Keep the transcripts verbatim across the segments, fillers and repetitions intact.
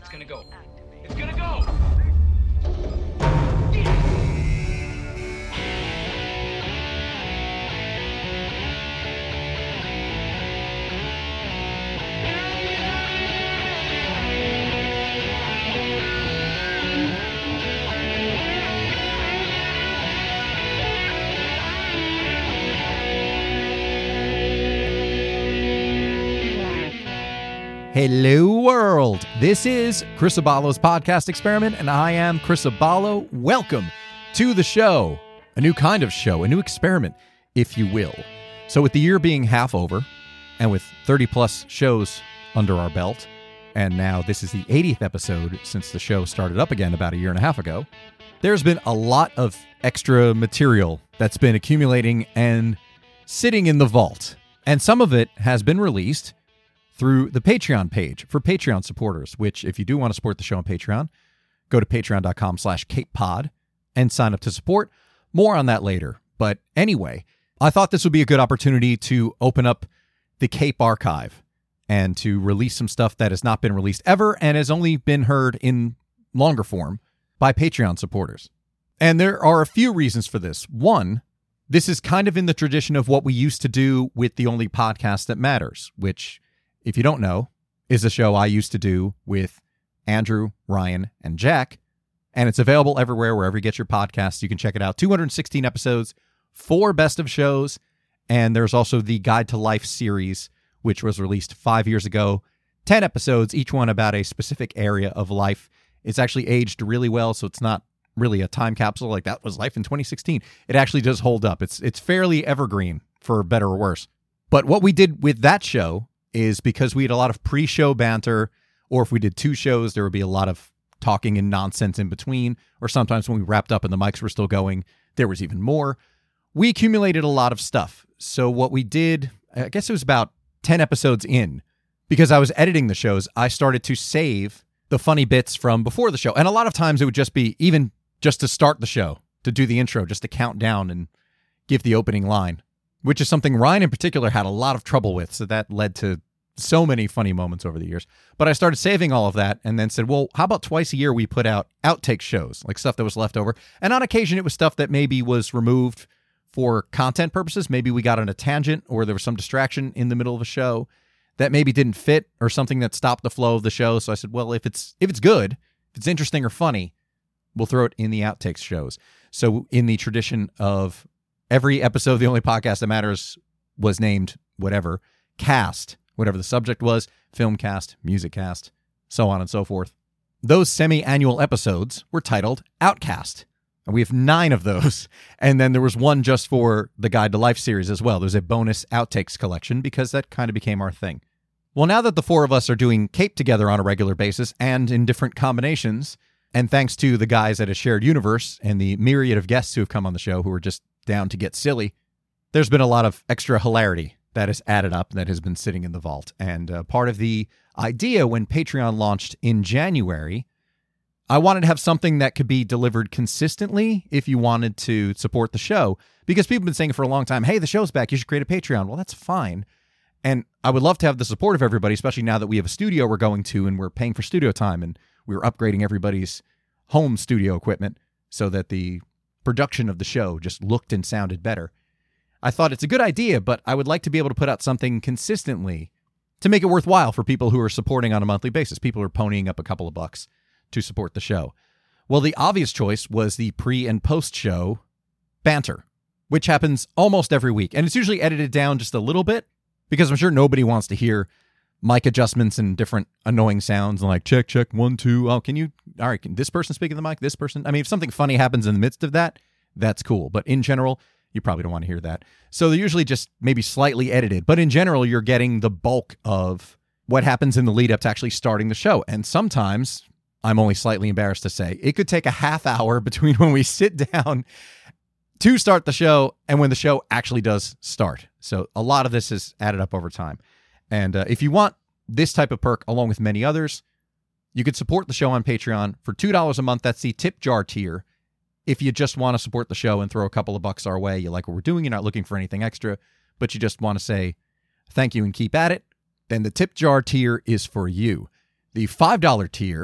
It's gonna go. It's gonna go! Hello, world. This is Chris Abalo's podcast experiment, and I am Chris Abalo. Welcome to the show, a new kind of show, a new experiment, if you will. So with the year being half over, and with thirty plus shows under our belt, and now this is the eightieth episode since the show started up again about a year and a half ago, there's been a lot of extra material that's been accumulating and sitting in the vault. And some of it has been released through the Patreon page for Patreon supporters, which if you do want to support the show on Patreon, go to patreon.com slash capepod and sign up to support. More on that later. But anyway, I thought this would be a good opportunity to open up the Cape archive and to release some stuff that has not been released ever and has only been heard in longer form by Patreon supporters. And there are a few reasons for this. One, this is kind of in the tradition of what we used to do with The Only Podcast That Matters, which, if you don't know, is a show I used to do with Andrew, Ryan, and Jack, and it's available everywhere, wherever you get your podcasts. You can check it out. two hundred sixteen episodes, four best of shows, and there's also the Guide to Life series, which was released five years ago. ten episodes, each one about a specific area of life. It's actually aged really well, so it's not really a time capsule like that was life in twenty sixteen. It actually does hold up. It's it's fairly evergreen, for better or worse. But what we did with that show is because we had a lot of pre-show banter, or if we did two shows, there would be a lot of talking and nonsense in between, or sometimes when we wrapped up and the mics were still going, there was even more. We accumulated a lot of stuff. So what we did, I guess it was about ten episodes in, because I was editing the shows, I started to save the funny bits from before the show. And a lot of times it would just be even just to start the show, to do the intro, just to count down and give the opening line, which is something Ryan in particular had a lot of trouble with. So that led to so many funny moments over the years. But I started saving all of that and then said, well, how about twice a year we put out outtake shows, like stuff that was left over. And on occasion, it was stuff that maybe was removed for content purposes. Maybe we got on a tangent or there was some distraction in the middle of a show that maybe didn't fit or something that stopped the flow of the show. So I said, well, if it's if it's good, if it's interesting or funny, we'll throw it in the outtakes shows. So in the tradition of every episode of The Only Podcast That Matters was named whatever, cast, whatever the subject was, film cast, music cast, so on and so forth. Those semi-annual episodes were titled Outcast. And we have nine of those. And then there was one just for the Guide to Life series as well. There's a bonus outtakes collection because that kind of became our thing. Well, now that the four of us are doing Cape together on a regular basis and in different combinations, and thanks to the guys at A Shared Universe and the myriad of guests who have come on the show who are just down to get silly, there's been a lot of extra hilarity that is added up that has been sitting in the vault. And uh, part of the idea when Patreon launched in January, I wanted to have something that could be delivered consistently if you wanted to support the show. Because people have been saying for a long time, hey, the show's back, you should create a Patreon. Well, that's fine. And I would love to have the support of everybody, especially now that we have a studio we're going to and we're paying for studio time and we're upgrading everybody's home studio equipment so that the production of the show just looked and sounded better. I thought it's a good idea, but I would like to be able to put out something consistently to make it worthwhile for people who are supporting on a monthly basis. People who are ponying up a couple of bucks to support the show. Well, the obvious choice was the pre- and post-show banter, which happens almost every week. And it's usually edited down just a little bit because I'm sure nobody wants to hear mic adjustments and different annoying sounds and like, check, check, one, two. Oh, can you, all right, can this person speak in the mic? This person? I mean, if something funny happens in the midst of that, that's cool. But in general, you probably don't want to hear that. So they're usually just maybe slightly edited. But in general, you're getting the bulk of what happens in the lead up to actually starting the show. And sometimes, I'm only slightly embarrassed to say, it could take a half hour between when we sit down to start the show and when the show actually does start. So a lot of this is added up over time. And uh, if you want this type of perk, along with many others, you could support the show on Patreon for two dollars a month. That's the tip jar tier. If you just want to support the show and throw a couple of bucks our way, you like what we're doing, you're not looking for anything extra, but you just want to say thank you and keep at it, then the tip jar tier is for you. The five dollars tier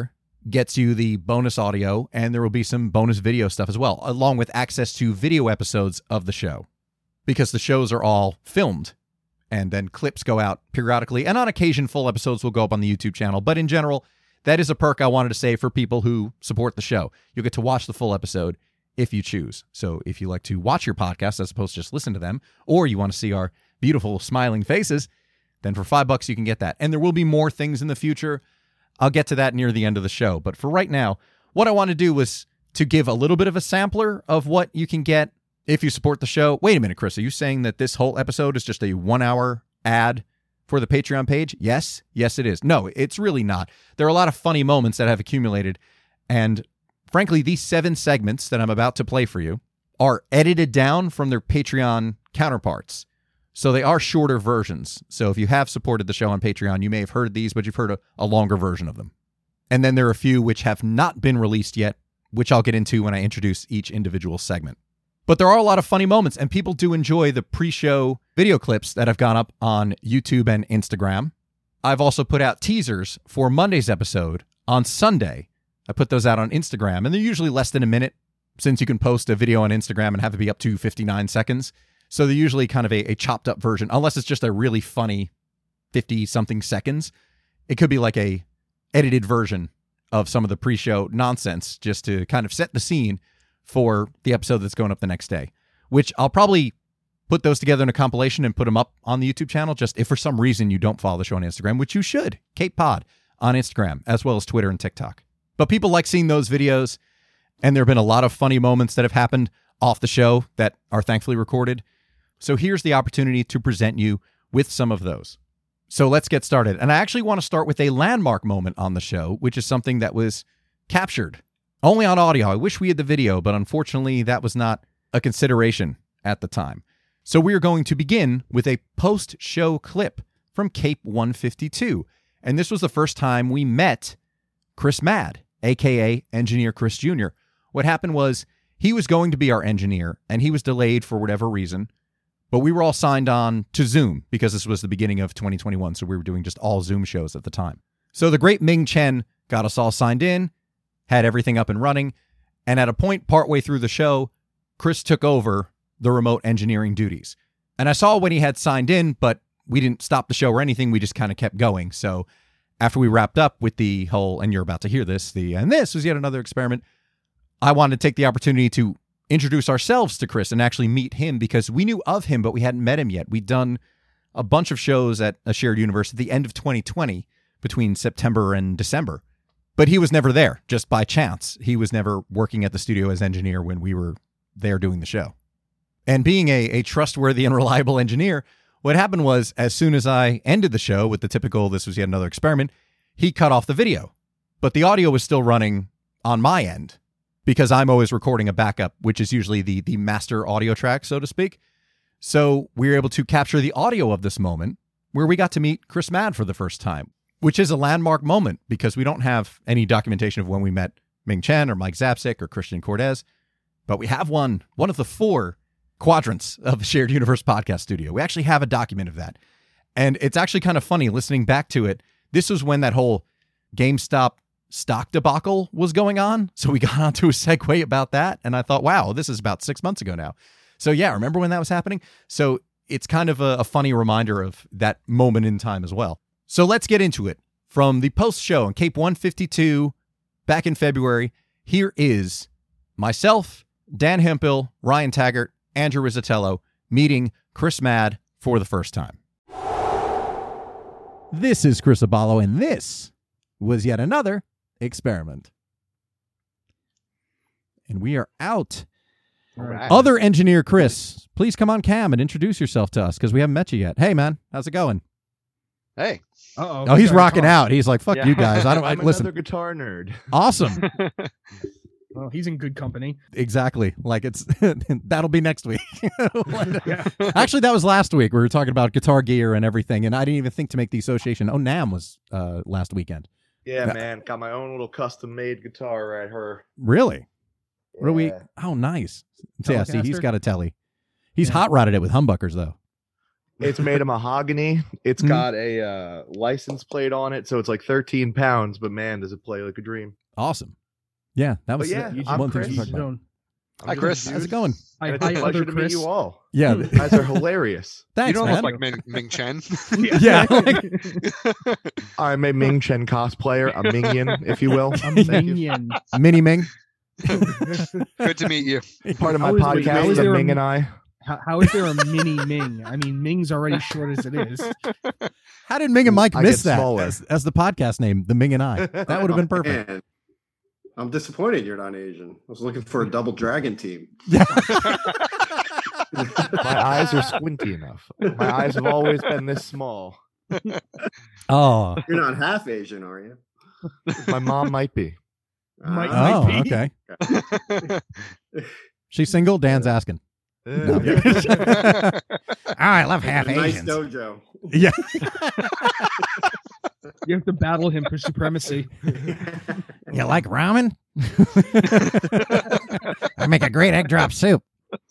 gets you the bonus audio, and there will be some bonus video stuff as well, along with access to video episodes of the show, because the shows are all filmed, and then clips go out periodically, and on occasion, full episodes will go up on the YouTube channel. But in general, that is a perk I wanted to say for people who support the show. You'll get to watch the full episode if you choose. So if you like to watch your podcast as opposed to just listen to them, or you want to see our beautiful smiling faces, then for five bucks you can get that. And there will be more things in the future. I'll get to that near the end of the show. But for right now, what I want to do was to give a little bit of a sampler of what you can get if you support the show. Wait a minute, Chris, are you saying that this whole episode is just a one-hour ad for the Patreon page? Yes. Yes, it is. No, it's really not. There are a lot of funny moments that have accumulated. And frankly, these seven segments that I'm about to play for you are edited down from their Patreon counterparts. So they are shorter versions. So if you have supported the show on Patreon, you may have heard these, but you've heard a, a longer version of them. And then there are a few which have not been released yet, which I'll get into when I introduce each individual segment. But there are a lot of funny moments, and people do enjoy the pre-show video clips that have gone up on YouTube and Instagram. I've also put out teasers for Monday's episode on Sunday. I put those out on Instagram, and they're usually less than a minute, since you can post a video on Instagram and have it be up to fifty-nine seconds. So they're usually kind of a, a chopped up version, unless it's just a really funny fifty-something seconds. It could be like a edited version of some of the pre-show nonsense, just to kind of set the scene for the episode that's going up the next day, which I'll probably put those together in a compilation and put them up on the YouTube channel, just if for some reason you don't follow the show on Instagram, which you should. Cape Pod on Instagram, as well as Twitter and TikTok. But people like seeing those videos, and there have been a lot of funny moments that have happened off the show that are thankfully recorded. So here's the opportunity to present you with some of those. So let's get started. And I actually want to start with a landmark moment on the show, which is something that was captured only on audio. I wish we had the video, but unfortunately that was not a consideration at the time. So we are going to begin with a post-show clip from Cape one fifty-two. And this was the first time we met Chris Mad, a k a. Engineer Chris Junior What happened was he was going to be our engineer, and he was delayed for whatever reason. But we were all signed on to Zoom because this was the beginning of twenty twenty-one, so we were doing just all Zoom shows at the time. So the great Ming Chen got us all signed in, had everything up and running, and at a point partway through the show, Chris took over the remote engineering duties. And I saw when he had signed in, but we didn't stop the show or anything, we just kind of kept going. So after we wrapped up with the whole, and you're about to hear this, the and this was yet another experiment, I wanted to take the opportunity to introduce ourselves to Chris and actually meet him, because we knew of him, but we hadn't met him yet. We'd done a bunch of shows at a shared universe at the end of twenty twenty, between September and December. But he was never there, just by chance. He was never working at the studio as engineer when we were there doing the show. And being a, a trustworthy and reliable engineer, what happened was, as soon as I ended the show with the typical, this was yet another experiment, he cut off the video. But the audio was still running on my end, because I'm always recording a backup, which is usually the the master audio track, so to speak. So we were able to capture the audio of this moment where we got to meet Chris Mad for the first time, which is a landmark moment because we don't have any documentation of when we met Ming Chen or Mike Zapsik or Christian Cortez, but we have one, one of the four quadrants of the Shared Universe Podcast Studio. We actually have a document of that. And it's actually kind of funny listening back to it. This was when that whole GameStop stock debacle was going on. So we got onto a segue about that. And I thought, wow, this is about six months ago now. So yeah, remember when that was happening? So it's kind of a, a funny reminder of that moment in time as well. So let's get into it. From the post-show on Cape one fifty-two back in February, here is myself, Dan Hemphill, Ryan Taggart, Andrew Rizzatello meeting Chris Mad for the first time. This is Chris Abalo, and this was yet another experiment. And we are out. All right. Other engineer Chris, please come on cam and introduce yourself to us because we haven't met you yet. Hey, man, how's it going? Hey. Uh-oh, Oh, he's rocking out. He's like, fuck Yeah. you guys. I don't I, I'm listen. another guitar nerd. Awesome. Well, he's in good company. Exactly. Like it's that'll be next week. Yeah. Actually, that was last week. We were talking about guitar gear and everything, and I didn't even think to make the association. Oh, NAMM was uh, last weekend. Yeah, Yeah. man. Got my own little custom made guitar right here. Really? What do we? Yeah. Oh, nice. So, yeah, see, he's Telecaster? got a telly. He's Yeah. hot rodded it with humbuckers, though. It's made of mahogany. It's Mhm. got a uh, license plate on it, so it's like thirteen pounds. But man, does it play like a dream! Awesome. Yeah, that was yeah, uh, I'm one thing to Chris. talk about. Don't- Hi, Chris. How's it going? I, And it's a I pleasure other to Chris. meet you all. Yeah, You guys are hilarious. You thanks, don't man. look like Ming, Ming Chen. Yeah, like- I'm a Ming Chen cosplayer, a Minion, if you will. A Thank you. minion. Mini Ming. Good to meet you. Part of my How is- wait, how podcast, is the there a- Ming and I. How, how is there a mini Ming? I mean, Ming's already short as it is. How did Ming and Mike I miss get that smaller. as, as the podcast name, The Ming and I? That would have been perfect. Man, I'm disappointed you're not Asian. I was looking for a double dragon team. Yeah. My eyes are squinty enough. My eyes have always been this small. Oh. You're not half Asian, are you? My mom might be. Might- Ah, Oh, be. okay. She's single. Dan's asking. Yeah. oh, I love half a nice Asians. dojo. Yeah. You have to battle him for supremacy. You like ramen? I make a great egg drop soup.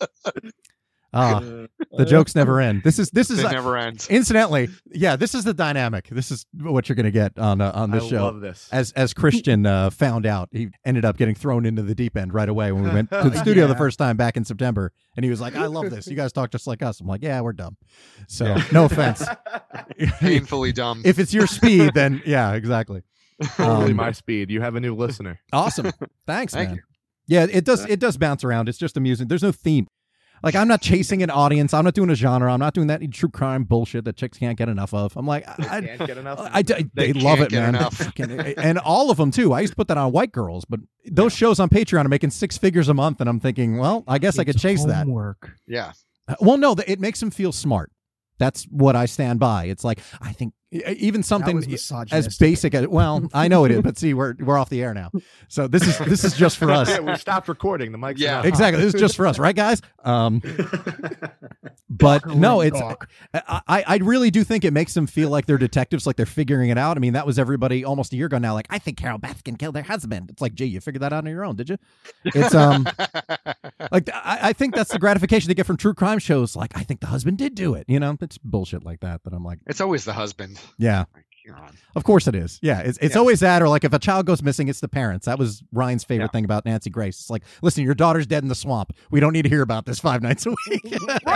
Oh, the jokes never end. This is this is It uh, never ends. incidentally, yeah. This is the dynamic. This is what you're going to get on uh, on this I show. love this. As as Christian uh, found out, he ended up getting thrown into the deep end right away when we went to the studio the Yeah. first time back in September, and he was like, "I love this. You guys talk just like us." I'm like, "Yeah, we're dumb." So no offense. Painfully dumb. If it's your speed, then yeah, exactly. Totally Um, my speed. You have a new listener. Awesome. Thanks, Thank man. you. Yeah, it does. It does bounce around. It's just amusing. There's no theme. Like I'm not chasing an audience. I'm not doing a genre. I'm not doing that true crime bullshit that chicks can't get enough of. I'm like, I, I, Can't get enough. I, I- they, They love can't it, get man. enough. They fucking- and all of them too. I used to put that on white girls, but those shows on Patreon are making six figures a month, and I'm thinking, well, I guess I could It's chase that. homework. Yeah. Well, no, th- it makes them feel smart. That's what I stand by. It's like I think e- even something was as misogynistic. basic as well. I know it is, but see, we're we're off the air now. So this is this is just for us. Yeah, we stopped recording. The mic's Yeah. not Exactly. This is just for us, right, guys? Um, but Locker no, room it's talk. I, I I really do think it makes them feel like they're detectives, like they're figuring it out. I mean, that was everybody almost a year ago now. Like, I think Carol Baskin killed their husband. It's like, gee, you figured that out on your own, did you? It's um, like I, I think that's the gratification they get from true crime shows. Like, I think the husband did do it. You know, it's bullshit like that. That I'm like, It's always the husband. yeah, Like, God. of course it is. Yeah, it's it's Yeah. always that, or like if a child goes missing, it's the parents. That was Ryan's favorite Yeah. thing about Nancy Grace. It's like, listen, your daughter's dead in the swamp. We don't need to hear about this five nights a week.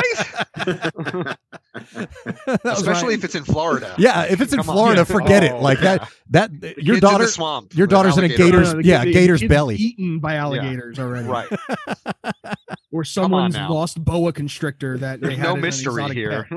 Right? That was Especially Ryan. if it's in Florida. Yeah, if it's in Come on. Florida, Yeah. forget it. Oh. Like that. That The your kid's in daughter, the swamp your with daughter's in a alligator. gator's- No, no, the yeah, kid- the gator's kid's belly. eaten by alligators already. Right. Or someone's now. lost boa constrictor that they There's had no as an mystery exotic here.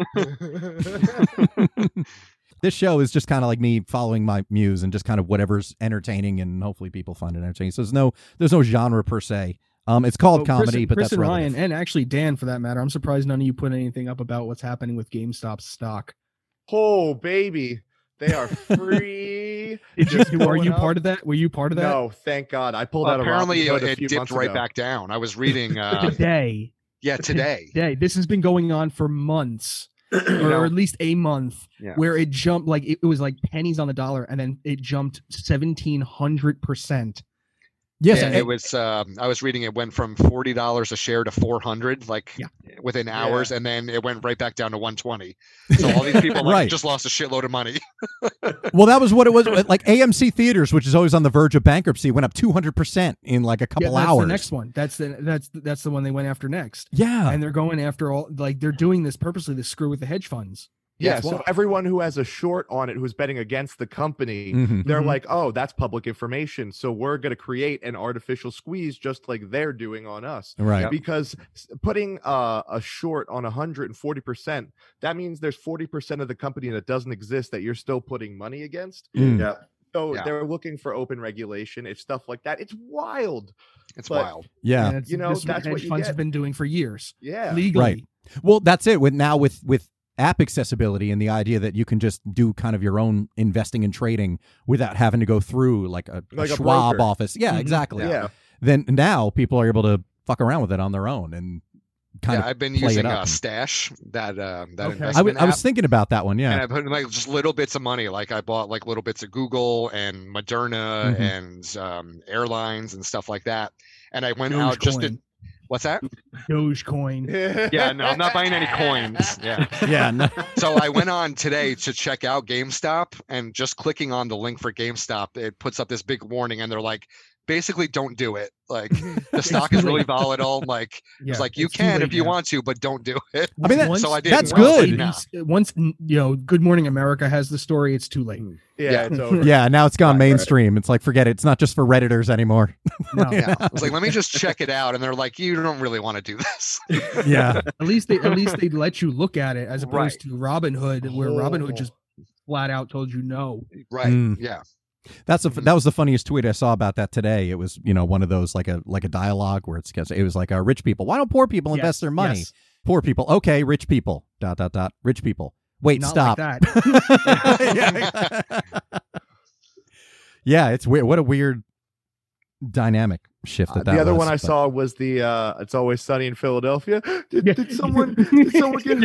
pet. This show is just kind of like me following my muse and just kind of whatever's entertaining, and hopefully people find it entertaining. So there's no there's no genre per se. Um, it's called Well, Chris- comedy, but Chris that's and relative. Ryan, and actually Dan, for that matter. I'm surprised none of you put anything up about what's happening with GameStop stock. Oh, baby. They are free. Did you, Just are going you up. part of that? Were you part of that? No, thank God. I pulled out a Apparently, Robinhood a it few dipped months right ago. back down. I was reading. Uh, Today, yeah, today. today. This has been going on for months, or, know- or at least a month, Yeah. where it jumped like it, it was like pennies on the dollar, and then it jumped seventeen hundred percent. Yes, And it- it was. Um, I was reading. It went from forty dollars a share to four hundred, like Yeah. within Yeah. hours, and then it went right back down to one twenty. So all these people like Right. just lost a shitload of money. well, that was what it was. Like A M C Theaters, which is always on the verge of bankruptcy, went up two hundred percent in like a couple yeah, that's hours. the next one. That's the that's that's the one they went after next. Yeah. And they're going after all like they're doing this purposely to screw with the hedge funds. Yeah, That's so why. everyone who has a short on it who's betting against the company, Mhm. they're Mhm. like, oh, that's public information. So we're going to create an artificial squeeze just like they're doing on us. Right. Because s- putting uh, a short on one hundred forty percent, that means there's forty percent of the company that doesn't exist that you're still putting money against. Mm. Yeah. So Yeah. they're looking for open regulation. It's stuff like that. It's wild. It's But- wild. Yeah. And it's, You know, this is what that's what hedge you funds get. have been doing for years. Yeah. Legally. Right. Well, that's it. With now with with app accessibility and the idea that you can just do kind of your own investing and trading without having to go through like a, Like a a Schwab broker. office. Yeah, Mhm. exactly. Yeah. Then now people are able to fuck around with it on their own and kind Yeah, of I've been play it using up uh, and- Stash, that um, that Okay. investment I, w- I was app. thinking about that one. And Yeah. I put in like just little bits of money. Like I bought like little bits of Google and Moderna Mhm. and um, airlines and stuff like that. And I went Dogecoin. out just to What's that? Dogecoin. Yeah, no, I'm not buying any coins. Yeah. Yeah. No. So I went on today to check out GameStop, and just clicking on the link for GameStop, it puts up this big warning, and they're like, basically, don't do it. Like, the stock is really volatile. Like, Yeah, it's like, you it's too can late if you now. want to, but don't do it. I mean, that- Once- So I did. That's Well, good. now. Once you know, Good Morning America has the story. It's too late. Yeah, Yeah. it's over. Yeah. Now it's gone Right, right. mainstream. It's like, forget it. It's not just for Redditors anymore. No. Yeah. I was like, let me just check it out. And they're like, you don't really want to do this. Yeah. At least they at least they let you look at it as opposed Right. to Robinhood, where Robinhood Oh. just flat out told you no. Right. Mm. Yeah. That's a, that was the funniest tweet I saw about that today. It was, you know, one of those like a like a dialogue where it's it was like uh, rich people. Why don't poor people invest Yes, their money? yes. Poor people. Okay, rich people. Dot dot dot. Rich people. Wait, Not stop. like that. yeah. Yeah, it's weird. What a weird dynamic shift that Uh, that the other was, one I but- saw was the uh, "It's Always Sunny in Philadelphia." Did, Yeah. did someone? Did someone get?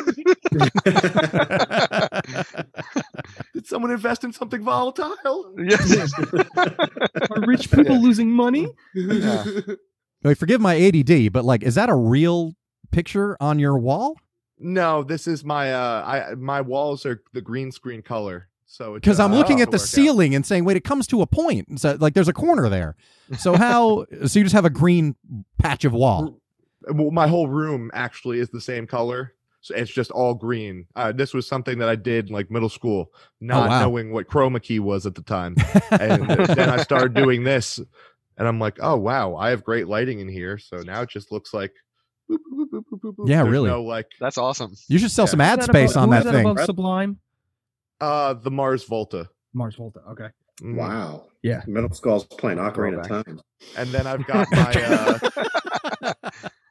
Did someone invest in something volatile? Yes. Are rich people losing money? Yeah. Wait, forgive my A D D, but like, is that a real picture on your wall? No, this is my. Uh, I my walls are the green screen color. So it Because just I'm happens looking to at the work out. ceiling and saying, wait, it comes to a point. So like, there's a corner there. So how? So you just have a green patch of wall. Well, my whole room actually is the same color. So it's just all green. Uh, this was something that I did in like middle school, not wow. knowing what chroma key was at the time. And then I started doing this, and I'm like, oh wow, I have great lighting in here. So now it just looks like, boop, boop, boop, boop, boop, boop. Yeah, There's really. No like That's awesome. You should sell Yeah. some ad Is that space above- on who that is that thing. above Sublime? uh the Mars Volta. Mars Volta. Okay. Mm. Wow. Yeah. Middle school, I was playing Ocarina of Time. And then I've got my. Uh,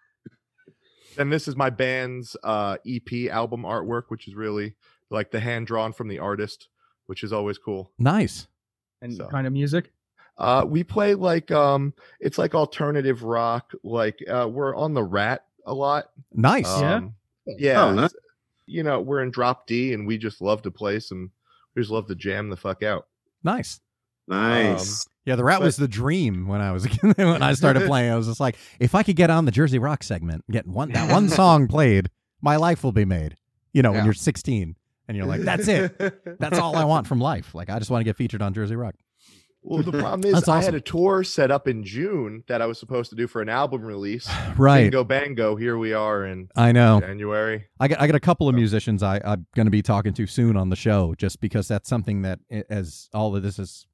and this is my band's uh, E P album artwork, which is really like the hand drawn from the artist, which is always cool. Nice. And So. kind of music. Uh, we play like um, it's like alternative rock. Like uh, we're on the Rat a lot. Nice. Yeah? Um, yeah. Oh, nice. You know, we're in Drop D, and we just love to play some. We just love to jam the fuck out. Nice. Nice. Yeah, the Rat was the dream when I was a kid. When I started playing, I was just like, if I could get on the Jersey Rock segment, get one that one song played, my life will be made. You know, when Yeah. you're sixteen and you're like, that's it. That's all I want from life. Like, I just want to get featured on Jersey Rock. Well, the problem is, That's I awesome. had a tour set up in June that I was supposed to do for an album release. Right. Bingo bango, here we are in I know. January. I got I got a couple of musicians I, I'm going to be talking to soon on the show, just because that's something that, i- as all of this is,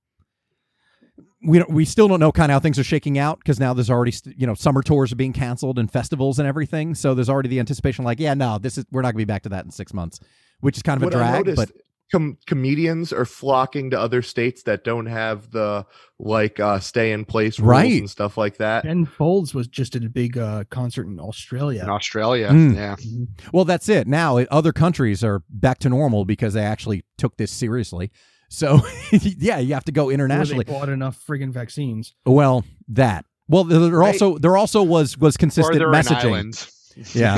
we don't, we still don't know kind of how things are shaking out, because now there's already st- you know summer tours are being canceled and festivals and everything, so there's already the anticipation like, yeah, no, this is we're not going to be back to that in six months, which is kind of What a I drag. noticed, But com- comedians are flocking to other states that don't have the like uh, stay in place rules Right. and stuff like that. Ben Folds was just at a big uh, concert in Australia. In Australia. Mm. Yeah. well, that's it. Now it- other countries are back to normal because they actually took this seriously. So yeah, you have to go Where internationally. they bought enough friggin' vaccines. Well, that. Well, there there Right. also there also was was Or consistent they're an messaging. island. Yeah.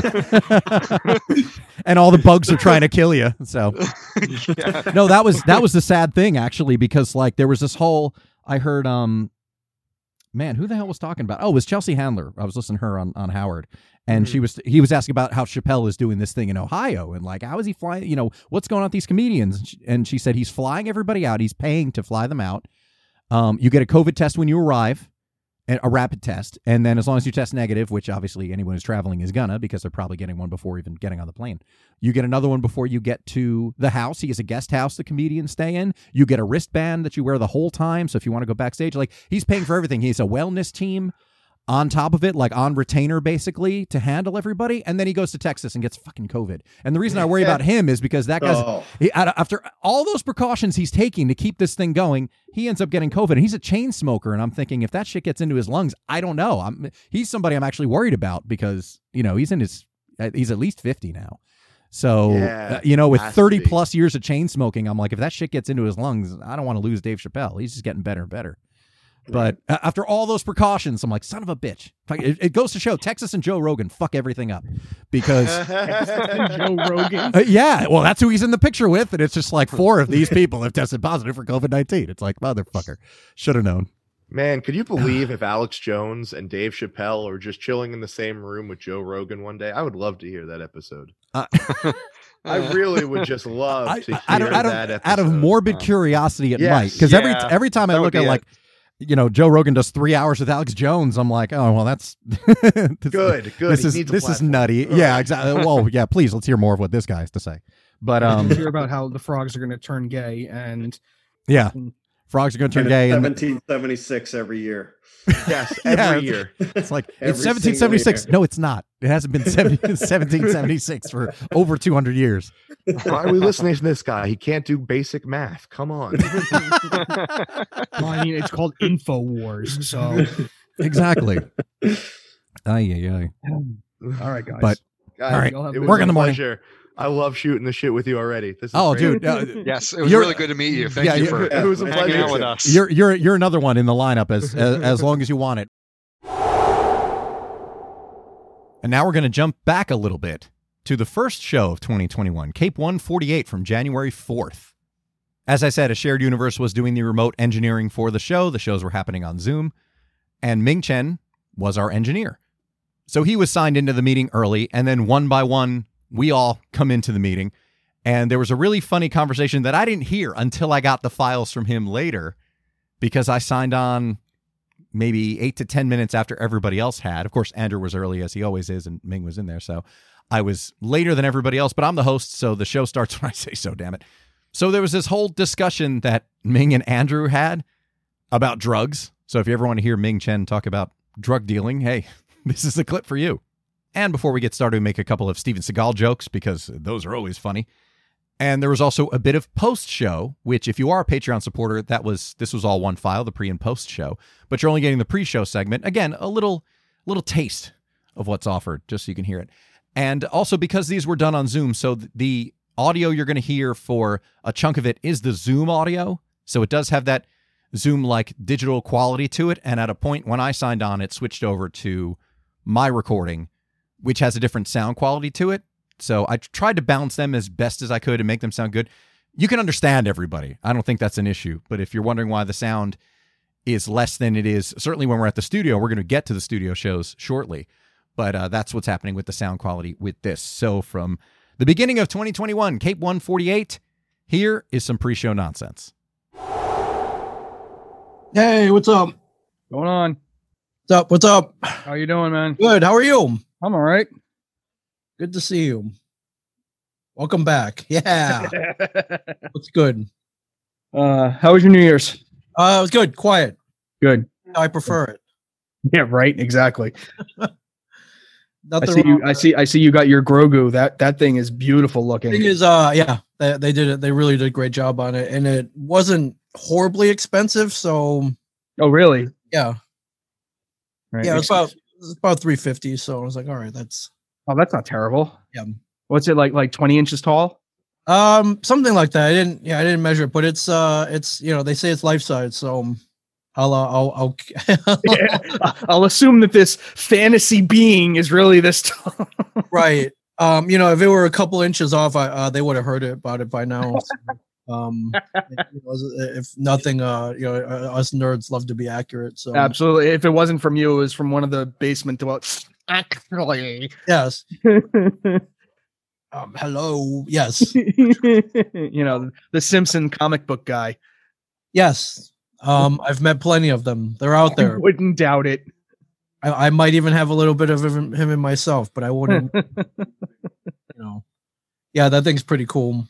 And all the bugs are trying to kill you. So Yeah. no, that was that was the sad thing actually, because like there was this whole I heard um man, who the hell was talking about? Oh, it was Chelsea Handler. I was listening to her on, on Howard. And she was he was asking about how Chappelle is doing this thing in Ohio and like how is he flying, you know, what's going on with these comedians? And she, and she said he's flying everybody out, he's paying to fly them out. Um, you get a COVID test when you arrive, and a rapid test, and then as long as you test negative, which obviously anyone who's traveling is gonna, because they're probably getting one before even getting on the plane. You get another one before you get to the house. He has a guest house the comedians stay in. You get a wristband that you wear the whole time. So if you want to go backstage, like he's paying for everything. He has a wellness team on top of it, like on retainer basically to handle everybody. And then he goes to Texas and gets fucking COVID. And the reason I worry about him is because that guy's Oh. he, after all those precautions he's taking to keep this thing going, he ends up getting COVID. And he's a chain smoker. And I'm thinking if that shit gets into his lungs, I don't know. I'm he's somebody I'm actually worried about because, you know, he's in his uh, he's at least fifty now. So, Yeah, uh, you know, with has to thirty be. plus years of chain smoking, I'm like, if that shit gets into his lungs, I don't want to lose Dave Chappelle. He's just getting better and better. But uh, after all those precautions, I'm like, son of a bitch. Fuck, It, it goes to show Texas and Joe Rogan fuck everything up because, Joe Rogan. uh, yeah, well, that's who he's in the picture with. And it's just like four of these people have tested positive for COVID nineteen. It's like, motherfucker, should have known. Man, could you believe if Alex Jones and Dave Chappelle are just chilling in the same room with Joe Rogan one day? I would love to hear that episode. Uh, I really would just love I, to hear out, of, out, that of, episode. out of morbid curiosity, it Yes. might. Because every Yeah, every time I that look would at be like, you know, Joe Rogan does three hours with Alex Jones, I'm like, oh well, that's this, Good, good. This He is needs a this is platform. nutty. Yeah, exactly. Well, yeah. Please, let's hear more of what this guy has to say. But um, hear about how the frogs are going to turn gay, and yeah, frogs are going to turn And gay, it's and seventeen seventy-six every year. Yes, Yeah, every it's- year. it's like Every it's seventeen seventy-six. single year. No, it's not. It hasn't been seventeen seventy-six for over two hundred years. Why are we listening to this guy? He can't do basic math. Come on. well, I mean, it's called Infowars. So, Exactly. Ay, ay, ay. all right, guys. But- Guys, All right, Y'all have it a was good work a in the morning. pleasure. I love shooting the shit with you already. This is Oh, great. dude, uh, Yes, it was You're- really good to meet you. Thank Yeah, you you- for it was a Yeah, hanging pleasure. out with us. you're you're you're another one in the lineup as as, as long as you want it. And now we're going to jump back a little bit to the first show of twenty twenty-one, Cape one forty-eight from January fourth. As I said, a shared universe was doing the remote engineering for the show. The shows were happening on Zoom, and Ming Chen was our engineer. So he was signed into the meeting early, and then one by one, we all come into the meeting. And there was a really funny conversation that I didn't hear until I got the files from him later, because I signed on maybe eight to ten minutes after everybody else had. Of course, Andrew was early, as he always is, and Ming was in there. So I was later than everybody else, but I'm the host, so the show starts when I say so, damn it. So there was this whole discussion that Ming and Andrew had about drugs. So if you ever want to hear Ming Chen talk about drug dealing, hey, this is the clip for you. And before we get started, we make a couple of Steven Seagal jokes, because those are always funny. And there was also a bit of post-show, which if you are a Patreon supporter, that was this was all one file, the pre and post-show. But you're only getting the pre-show segment. Again, a little little taste of what's offered, just so you can hear it. And also because these were done on Zoom, so the audio you're going to hear for a chunk of it is the Zoom audio. So it does have that Zoom-like digital quality to it. And at a point when I signed on, it switched over to my recording, which has a different sound quality to it. So I tried to balance them as best as I could and make them sound good. You can understand everybody. I don't think that's an issue. But if you're wondering why the sound is less than it is, certainly when we're at the studio, we're going to get to the studio shows shortly. But uh, that's what's happening with the sound quality with this. So from the beginning of twenty twenty-one, Cape one forty-eight, here is some pre-show nonsense. Hey, what's up? going on? What's up? What's up? How you doing, man? Good. How are you? I'm all right. Good to see you. Welcome back. Yeah. What's good? uh, how was your New Year's? Uh, it was good. Quiet. Good. I prefer it. Yeah, right. Exactly. I Nothing see you. wrong I with see. I see you got your Grogu. That that thing is beautiful it. looking. Thing is, uh, yeah, they, they did it. They really did a great job on it, and it wasn't horribly expensive. So Oh, really? yeah, Right. yeah, it was about it was about three fifty. So I was like, all right, that's Oh, that's not terrible. Yeah. What's it like? Like twenty inches tall? um something like that. I didn't, yeah, I didn't measure it, but it's uh, it's you know they say it's life size. So I'll uh, I'll I'll. I'll assume that this fantasy being is really this tall. Right. Um, you know, if it were a couple inches off, I, uh, they would have heard it about it by now. So, um, it was- if nothing, uh, you know, uh, us nerds love to be accurate. So, Absolutely. If it wasn't from you, it was from one of the basement dwellers. Actually. yes. Um, hello. Yes. You know, the Simpson comic book guy. Yes. Um, I've met plenty of them. They're out I there. wouldn't doubt it. I, I might even have a little bit of him, him in myself, but I wouldn't, you know. Yeah, that thing's pretty cool.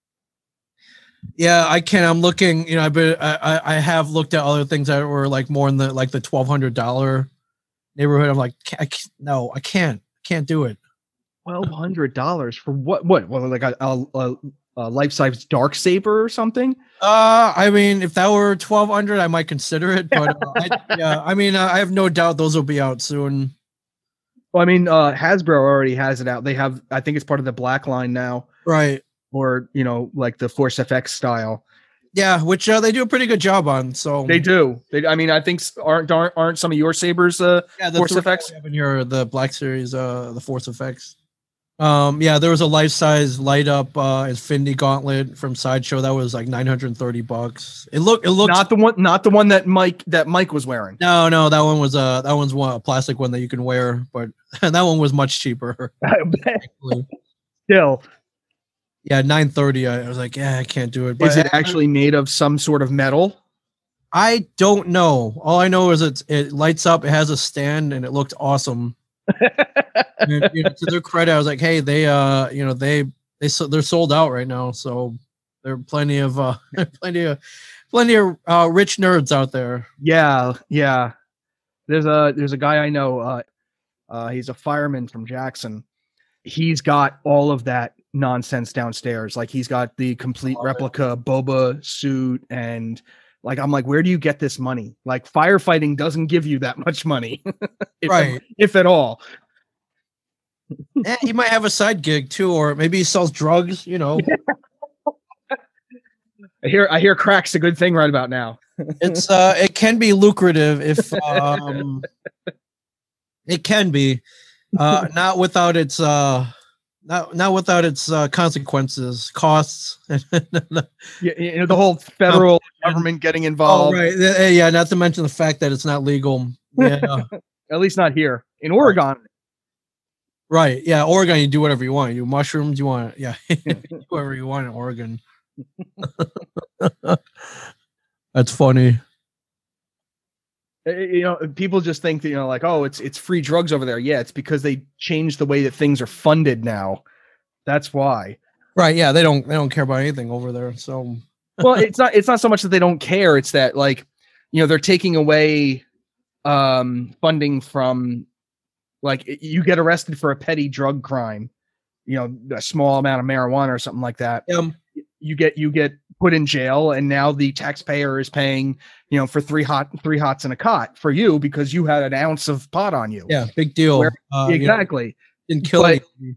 Yeah, I can. I'm looking. You know, I've been. I I I have looked at other things that were like more in the like the twelve hundred dollar neighborhood. I'm like, I can't, no, I can't. Can't do it. Twelve hundred dollars for what? What? Well, like a, a, a, a life size dark saber or something? Uh, I mean, if that were twelve hundred, I might consider it. But uh, I, yeah, I mean, uh, I have no doubt those will be out soon. Well, I mean, uh, Hasbro already has it out. They have, I think it's part of the Black line now, Right. or you know, like the Force F X style. Yeah, which uh, they do a pretty good job on. So They do. They, I mean, I think s- aren't aren't, aren't some of your sabers uh, yeah, the Force three Effects? we have in here, the Black Series, uh, the Force Effects. Um, yeah, there was a life size light up uh, Infinity Gauntlet from Sideshow that was like nine hundred thirty bucks. It looked, it looked Not the one, not the one that Mike that Mike was wearing. no, no, that one was uh that one's one a plastic one that you can wear, but that one was much cheaper. Still, Yeah, nine thirty. I, I was like, yeah, I can't do it. But is it actually made of some sort of metal? I don't know. All I know is it's it lights up. It has a stand, and it looked awesome. And, you know, to their credit, I was like, hey, they uh, you know, they they so they're sold out right now. So there are plenty of uh, plenty of plenty of uh, rich nerds out there. Yeah, yeah. There's a there's a guy I know. Uh, uh, he's a fireman from Jackson. He's got all of that nonsense downstairs. Like he's got the complete replica Boba suit, and like I'm like, where do you get this money? Like firefighting doesn't give you that much money, if, Right. if at all. Eh, he might have a side gig too, or maybe he sells drugs. You know, I hear I hear crack's a good thing right about now. it's uh, it can be lucrative if um, it can be, uh, not without its uh, not not without its uh, consequences, costs. Yeah, you know the whole federal government getting Oh, involved. right. Yeah, yeah, not to mention the fact that it's not legal. Yeah. At least not here in Oregon. Right. Yeah. Oregon, you do whatever you want. You mushrooms, you want. Yeah. Whatever you want in Oregon. That's funny. Uh, You know, people just think that, you know, like, oh, it's it's free drugs over there. Yeah, it's because they changed the way that things are funded now. That's why. Right. Yeah. They don't. They don't care about anything over there. So. Well, it's not. It's not so much that they don't care. It's that, like, you know, they're taking away um, funding from, like, you get arrested for a petty drug crime, you know, a small amount of marijuana or something like that. Um. You get you get put in jail, and now the taxpayer is paying, you know, for three hot three hots and a cot for you because you had an ounce of pot on you. Yeah. Big deal. Where- Uh, you know, exactly. didn't kill But- anybody.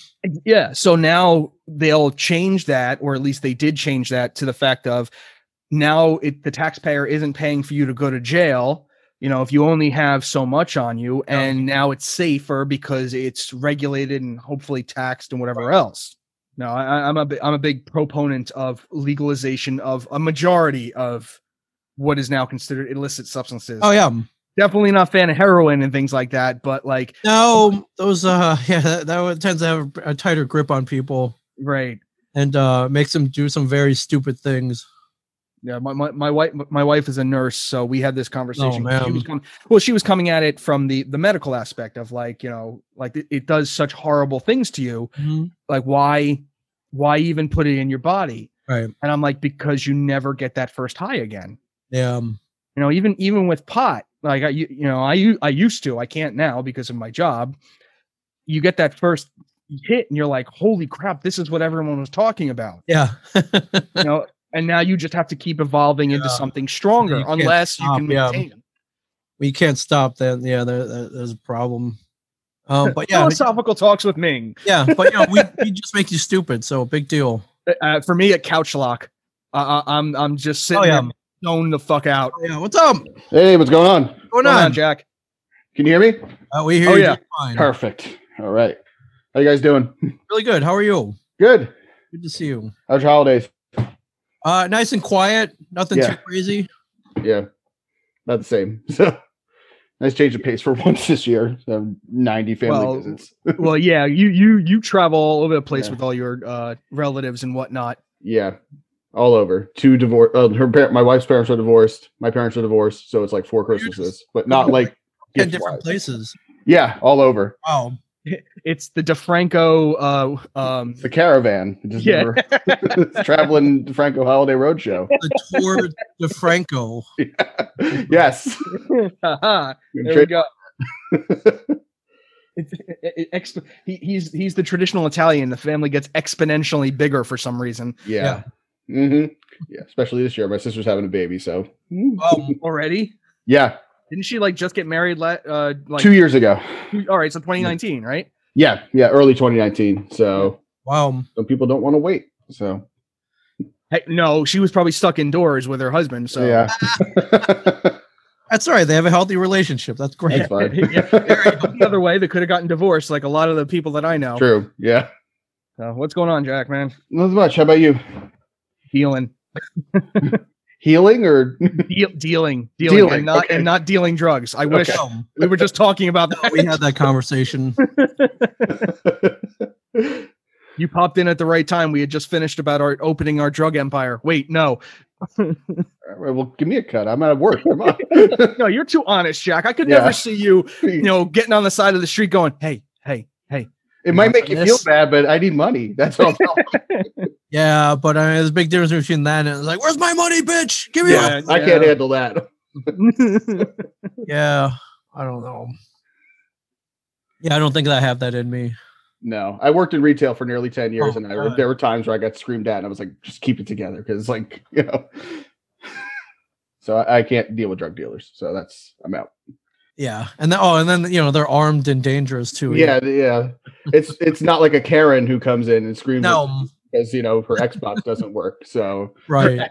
Yeah. So now they'll change that, or at least they did change that to the fact of now it, the taxpayer isn't paying for you to go to jail. You know, if you only have so much on you, Yeah. and now it's safer because it's regulated and hopefully taxed and whatever else. No, I, I'm a bi- I'm a big proponent of legalization of a majority of what is now considered illicit substances. Oh yeah. Definitely not a fan of heroin and things like that, but like, No, those. Uh. Yeah. That, that one tends to have a tighter grip on people right. and uh makes them do some very stupid things. Yeah, my, my, my wife my wife is a nurse, so we had this conversation. man. She was com- well, she was coming at it from the the medical aspect of, like, you know, like it, it does such horrible things to you. Like, why why even put it in your body? Right. And I'm like, because you never get that first high again. Yeah. um, You know, even even with pot, like I you, you know, I u- I used to, I can't now because of my job. You get that first hit, and you're like, holy crap, this is what everyone was talking about. Yeah. You know, and now you just have to keep evolving into Yeah. something stronger, You can't unless you stop, can yeah. maintain. We can't stop that. Yeah. There, there- there's a problem. Um. But yeah. Philosophical talks with Ming. Yeah. But you know, we we just make you stupid. So big deal. Uh, for me, at couch lock, uh, I'm I'm just sitting Oh, yeah. there zoned the fuck out. Yeah. What's up? Hey, what's going on? What's going Come on, on? Jack. Can you hear me? Uh, we hear Oh, you yeah. just fine. Perfect. All right. How you guys doing? Really good. How are you? Good. Good to see you. How's your holidays? Uh, nice and quiet. Nothing Yeah. too crazy. Yeah, not the same. So nice change of pace for once this year. So ninety family Well, visits. Well, yeah, you you you travel all over the place Yeah. with all your uh, relatives and whatnot. Yeah, all over. Two divorce. Uh, her par- my wife's parents are divorced. My parents are divorced. So it's like four Christmases, but not like Ten gift different wise. places. Yeah, all over. Wow. It's the DeFranco. Uh, um, It's the caravan. It just Yeah. never- it's traveling DeFranco Holiday Roadshow. The Tour de Franco. Yes. haha, there we go. It's, it, it, exp- he, he's he's the traditional Italian. The family gets exponentially bigger for some reason. Yeah. hmm Yeah. Especially this year, my sister's having a baby. So Well, Already, yeah, didn't she like just get married? La- uh, like two years ago. two- all right, so twenty nineteen, right? Yeah, yeah, early twenty nineteen. So wow. some people don't want to wait. So Hey, no, she was probably stuck indoors with her husband. So yeah. That's all right. They have a healthy relationship. That's great. That's fine. Yeah, the other way, they could have gotten divorced, like a lot of the people that I know. True. Yeah. So what's going on, Jack? Man, Not much. How about you? dealing, Healing or Deal, dealing, dealing, Dealing, and not okay. and not dealing drugs. I wish Okay. Um, we were just talking about that. we had that conversation. You popped in at the right time. We had just finished about our opening our drug empire. Wait, no, All right, well, give me a cut. I'm out of work. Come on. no, you're too honest, Jack. I could Yeah. never see you, you know, getting on the side of the street going, "Hey, hey, hey." It might make you This- feel bad, but I need money. That's all. Yeah, but I mean, there's a big difference between that and it's like, where's my money, bitch? Give me Yeah. up. I can't handle that. Yeah, I don't know. Yeah, I don't think I have that in me. No, I worked in retail for nearly ten years, Oh, and I, God. there were times where I got screamed at, and I was like, "Just keep it together," because, like, you know. So I, I can't deal with drug dealers. So that's I'm out. Yeah, and then oh, and then you know they're armed and dangerous too. Yeah, yeah. It's it's not like a Karen who comes in and screams at No, because you know her Xbox doesn't work. So right.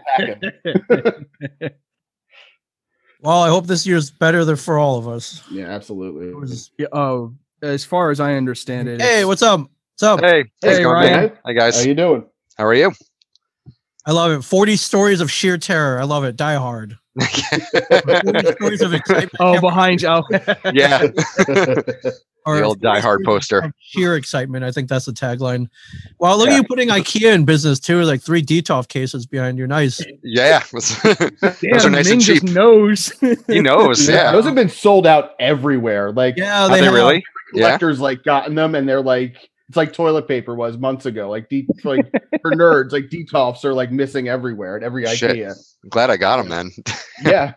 Well, I hope this year's better than for all of us. yeah, absolutely. It was- Yeah, oh, as far as I understand it, Hey, it's- what's up? What's up? Hey, how's Hey, it going, Ryan. man? Hi How guys. you doing? How are you? I love it. forty stories of sheer terror. I love it. Die Hard. forty stories of excitement. oh, behind you. Oh. Yeah, Or the old Die Hard forty stories poster. of Sheer excitement. I think that's the tagline. Well, look at you putting IKEA in business too. Like three D T O F cases behind you. Nice. Yeah, those Damn, are nice Ming and just cheap. knows. He knows. Yeah, Those have been sold out everywhere. Like Yeah, Are they, they have- really? Yeah. collectors like gotten them, and they're like it's like toilet paper was months ago. Like de- like for nerds, like D T O Fs are like missing everywhere at every Shit. IKEA. I'm glad I got them then. Yeah.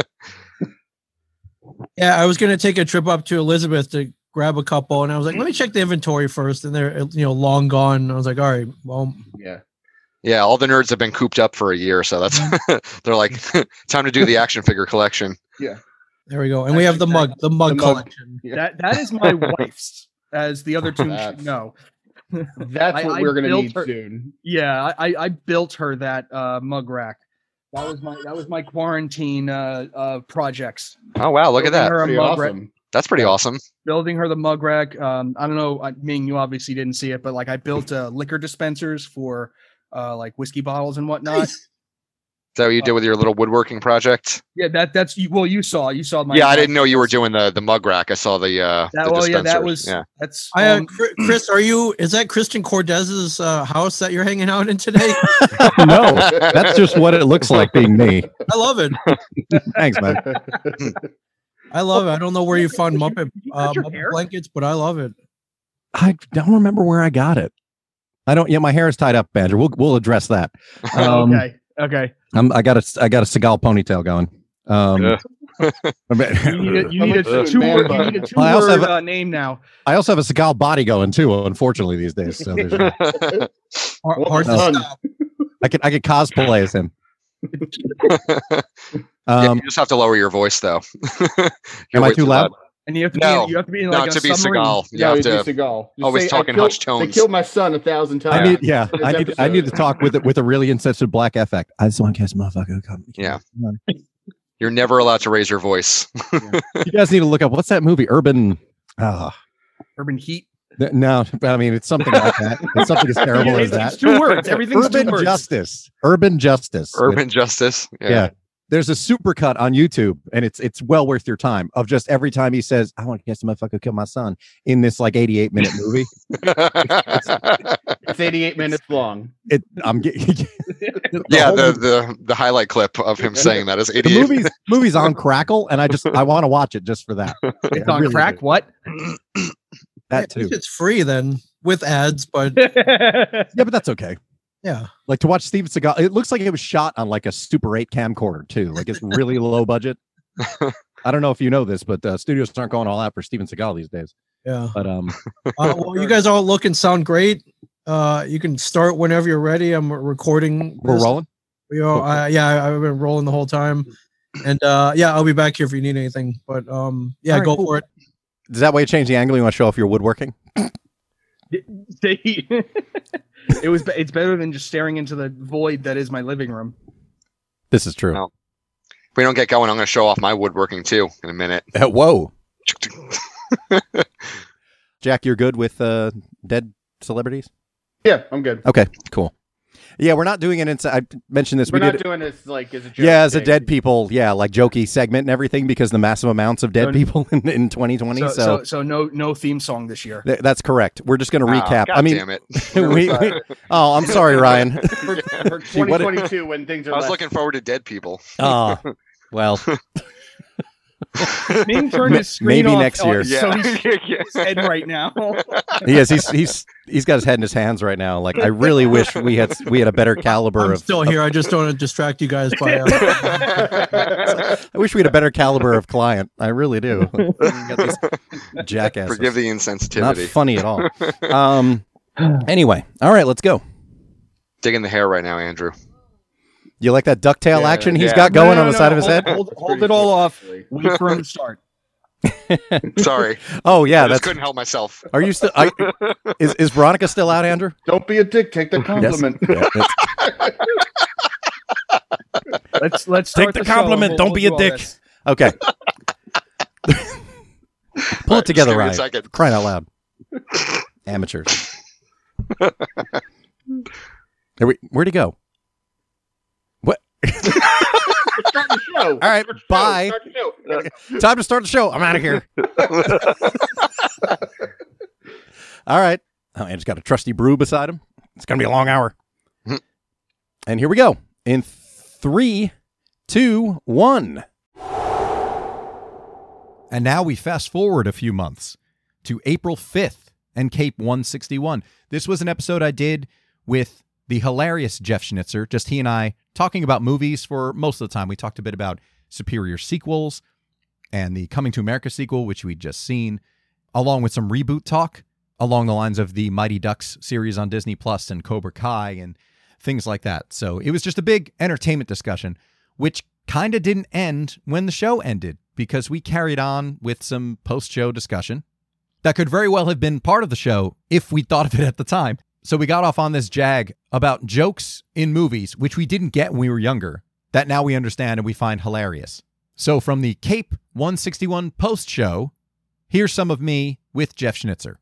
Yeah, I was gonna take a trip up to Elizabeth to grab a couple, and I was like, let me check the inventory first, and they're you know long gone. I was like, all right, well, Yeah. Yeah, all the nerds have been cooped up for a year, so that's they're like time to do the action figure collection. there we go. And we have the mug, the mug The mug. collection. that that is my wife's, as the other two That's- should know. That's I- what I we're gonna built need her- soon. Yeah, I, I built her that uh, mug rack. That was my that was my quarantine uh, uh, projects. Oh wow, look at Building that. her a Pretty mug rack- awesome. That's pretty awesome. building her the mug rack. Um, I don't know, I, Ming, you obviously didn't see it, but like I built uh, liquor dispensers for uh, like whiskey bottles and whatnot. Nice. Is that what you did with your little woodworking project? Yeah, that that's you. Well, you saw you saw my. yeah, I my- didn't know you were doing the the mug rack. I saw the uh That. the Well, yeah, that dispensers. was yeah. that's. I, uh, um, Chri- Chris, are you? Is that Christian Cordez's uh, house that you're hanging out in today? No, that's just what it looks like being me. I love it. Thanks, man. I love it. I don't know where you found You- Muppet, you cut uh, your Muppet hair? blankets, but I love it. I don't remember where I got it. I don't. Yeah, my hair is tied up, Badger. We'll we'll address that. Um, okay. Okay. I'm, I got a I got a Seagal ponytail going. Um, Yeah. I bet- You need a, you I'm need a a two man word, you bun. need a two Well, I also word have a- uh, name now. I also have a Seagal body going too. Unfortunately, these days, so there's, Hard, Well hard to done. stop. I could I could cosplay as him. Yeah, Um, you just have to lower your voice though. am You're I way too loud? And you have to No. be you have to be in No, like to a be submarine. Seagal, you No, have you to. do Seagal. Just always say, talk in I killed, hushed They tones. killed my son a thousand times. I need yeah. This I need I need to episode. talk with it with a really insensitive black effect. I just want to catch the motherfucker. Come. Yeah. You're never allowed to raise your voice. You guys need to look up what's that movie? Urban. Ah, Urban Heat. th- no, I mean it's something like that. It's something as terrible as It's, that. it's two words. Everything's Urban two words. Justice. Urban Justice. with- Urban Justice. yeah. Yeah. There's a supercut on YouTube, and it's it's well worth your time of just every time he says, "I want to catch the motherfucker who killed my son" in this like eighty-eight minute movie. It's eighty-eight minutes long. It I'm getting yeah, the, the the highlight clip of him saying that is the eighty-eight. movie's movie's on Crackle, and I just I want to watch it just for that. It's I on really crack. do. What? That At too. least it's free then with ads, but Yeah, but that's okay. yeah. Like to watch Steven Seagal, it looks like it was shot on like a Super eight camcorder too. Like it's really low budget. I don't know if you know this, but uh, studios aren't going all out for Steven Seagal these days. Yeah. But um, Uh, well, you guys all look and sound great. Uh, you can start whenever you're ready. I'm recording. we're this. rolling. You know, I, yeah, I- I've been rolling the whole time, and uh, yeah, I'll be back here if you need anything. But um, yeah, All right, go cool. for it. Does that way change the angle? You want to show off your woodworking? They- it was. It's better than just staring into the void that is my living room. This is true. No. we don't get going, I'm going to show off my woodworking too in a minute. Uh, whoa. Jack, you're good with uh, dead celebrities? Yeah, I'm good. Okay, cool. Yeah, we're not doing it inside. I mentioned this. We're we not did, doing this like as a joke. yeah, as a thing. dead people, yeah, like jokey segment and everything because the massive amounts of dead So- people in, in twenty twenty. So, So, so, so no, no theme song this year. th- that's correct. We're just going to Oh, recap. God I mean, damn it. we, we, oh, I'm sorry, Ryan. for, for twenty twenty-two when things are. I was less- looking forward to dead people. Oh, well, Ming turned his screen maybe off, next year. So Yeah. he's his head right now. he is. He's he's he's got his head in his hands right now. Like, I really wish we had we had a better caliber I'm of. still here. I just don't want to distract you guys by. Uh, I wish we had a better caliber of client. I really do. We got these jackasses. Forgive the Not insensitivity. funny at all. Um. Anyway, all right, let's go. Digging the hair right now, Andrew. You like that ducktail Yeah, action he's yeah. got going No, on the no, side no, of his hold, head? Hold, That's hold pretty it all cool, off. actually. Wait for him to start. Sorry. Oh yeah, I just that's. couldn't help myself. Are you still? I, is is Veronica still out, Andrew? Don't be a dick. Take the compliment. Yes. Yeah, that's- Let's let's Take start the show. compliment, We'll- don't we'll be a do all dick. this. okay. Pull Right, it just together, give me a Ryan. second. Crying out loud. Amateurs. There we, where'd he go? What? Start the show. All right, Start the show. bye. Start the show. Time to start the show. I'm out of here. All right. Oh, Andrew's got a trusty brew beside him. It's going to be a long hour. And here we go. In three, two, one. And now we fast forward a few months to April fifth and Cape one sixty-one. This was an episode I did with the hilarious Jeff Schnitzer, just he and I talking about movies for most of the time. We talked a bit about superior sequels and the Coming to America sequel, which we'd just seen, along with some reboot talk along the lines of the Mighty Ducks series on Disney Plus and Cobra Kai and things like that. So it was just a big entertainment discussion, which kind of didn't end when the show ended because we carried on with some post-show discussion that could very well have been part of the show if we thought of it at the time. So we got off on this jag about jokes in movies, which we didn't get when we were younger, that now we understand and we find hilarious. So from the Cape one sixty-one post-show, here's some of me with Jeff Schnitzer.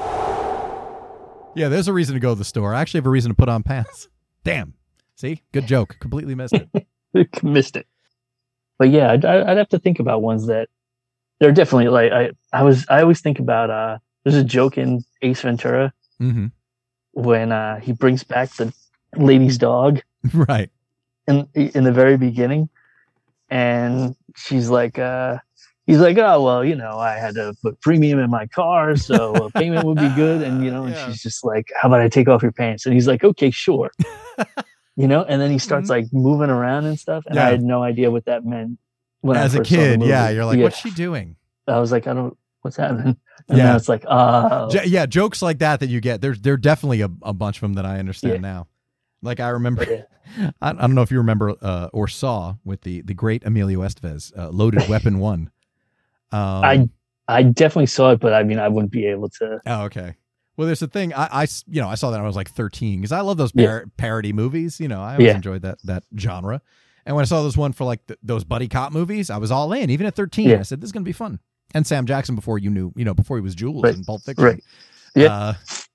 Yeah, there's a reason to go to the store. I actually have a reason to put on pants. Damn. See? Good joke. Completely missed it. Missed it. But yeah, I'd, I'd have to think about ones that they're definitely like I. I was. I always think about. uh There's a joke in Ace Ventura Mm-hmm. when uh he brings back the lady's dog Right. in in the very beginning, and she's like, uh he's like, oh well, you know, I had to put premium in my car, so a payment would be good, and you know, and Yeah. she's just like, how about I take off your pants? And he's like, okay, sure. You know, and then he starts Mhm. like moving around and stuff, and Yeah. I had no idea what that meant when I As a first saw the kid, yeah, movie. you're like, Yeah. what's she doing? I was like, I don't, what's happening? And Yeah. now it's like, oh, J- yeah, jokes like that that you get. There's there are definitely a, a bunch of them that I understand Yeah. now. Like I remember, Yeah. I, I don't know if you remember uh, or saw with the the great Emilio Estevez, uh, Loaded Weapon One. Um, I, I definitely saw it, but I mean, I wouldn't be able to. Oh, okay. Well, there's a thing. I, I s- you know, I saw that when I was like thirteen because I love those Yeah. par- parody movies. You know, I always Yeah. enjoyed that that genre. And when I saw this one for like th- those buddy cop movies, I was all in. Even at thirteen, Yeah. I said this is gonna be fun. And Sam Jackson before you knew, you know, before he was Jules Right. in Pulp Fiction. Right. Yeah. Uh,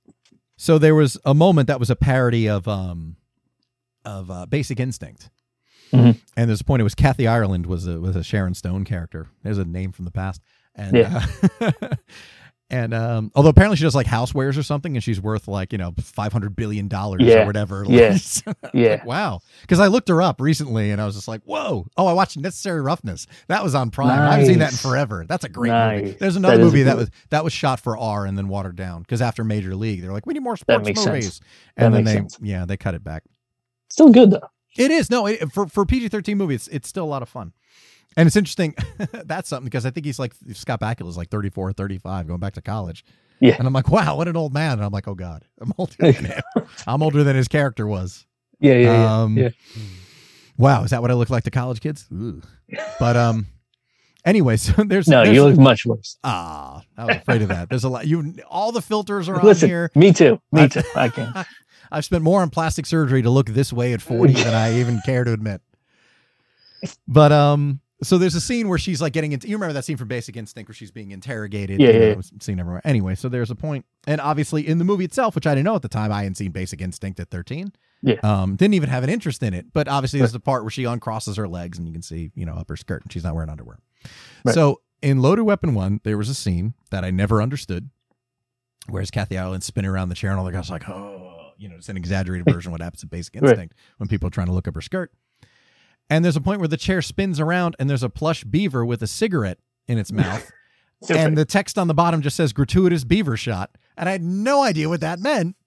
so there was a moment that was a parody of um of uh, Basic Instinct. Mhm. And there's a point it was Kathy Ireland was a was a Sharon Stone character. There's a name from the past. And Yeah. uh, and um although apparently she does like housewares or something and she's worth like, you know, five hundred billion dollars Yeah. or whatever. Yeah. Like, Yeah. like, wow. Because I looked her up recently and I was just like, whoa. Oh, I watched Necessary Roughness. That was on Prime. I haven't seen that in Nice. forever. That's a great movie. Nice. There's another That is movie that good. was that was shot for R and then watered down because after Major League, they're like, we need more That sports makes movies. sense. And That then makes they sense. yeah, they cut it back. Still good though. It is. No, it, for for P G thirteen movie, it's it's still a lot of fun. And it's interesting. That's something because I think he's like Scott Bakula is like thirty-four or thirty-five going back to college. Yeah. And I'm like, wow, what an old man. And I'm like, oh God, I'm older than him. I'm older than his character was. Yeah, yeah, yeah. Um, yeah. Wow, is that what I look like to college kids? Ooh. But um, anyway, so there's No, there's, you look much worse. ah, I was afraid of that. There's a lot. You all the filters are on Listen, here. me too. Me I- too. I can. I've spent more on plastic surgery to look this way at forty than I even care to admit. But um, so there's a scene where she's like getting into. You remember that scene from Basic Instinct where she's being interrogated? Yeah, you know, yeah, it was seen everywhere. Anyway, so there's a point, and obviously in the movie itself, which I didn't know at the time, I hadn't seen Basic Instinct at thirteen. Yeah. Um, didn't even have an interest in it. But obviously, there's the part where she uncrosses her legs, and you can see, you know, up her skirt, and she's not wearing underwear. Right. So in Loaded Weapon One, there was a scene that I never understood. Whereas Kathy Ireland spinning around the chair and all the guys like, oh, you know, it's an exaggerated version of what happens in Basic Instinct right. when people are trying to look up her skirt. And there's a point where the chair spins around and there's a plush beaver with a cigarette in its mouth. And the text on the bottom just says gratuitous beaver shot. And I had no idea what that meant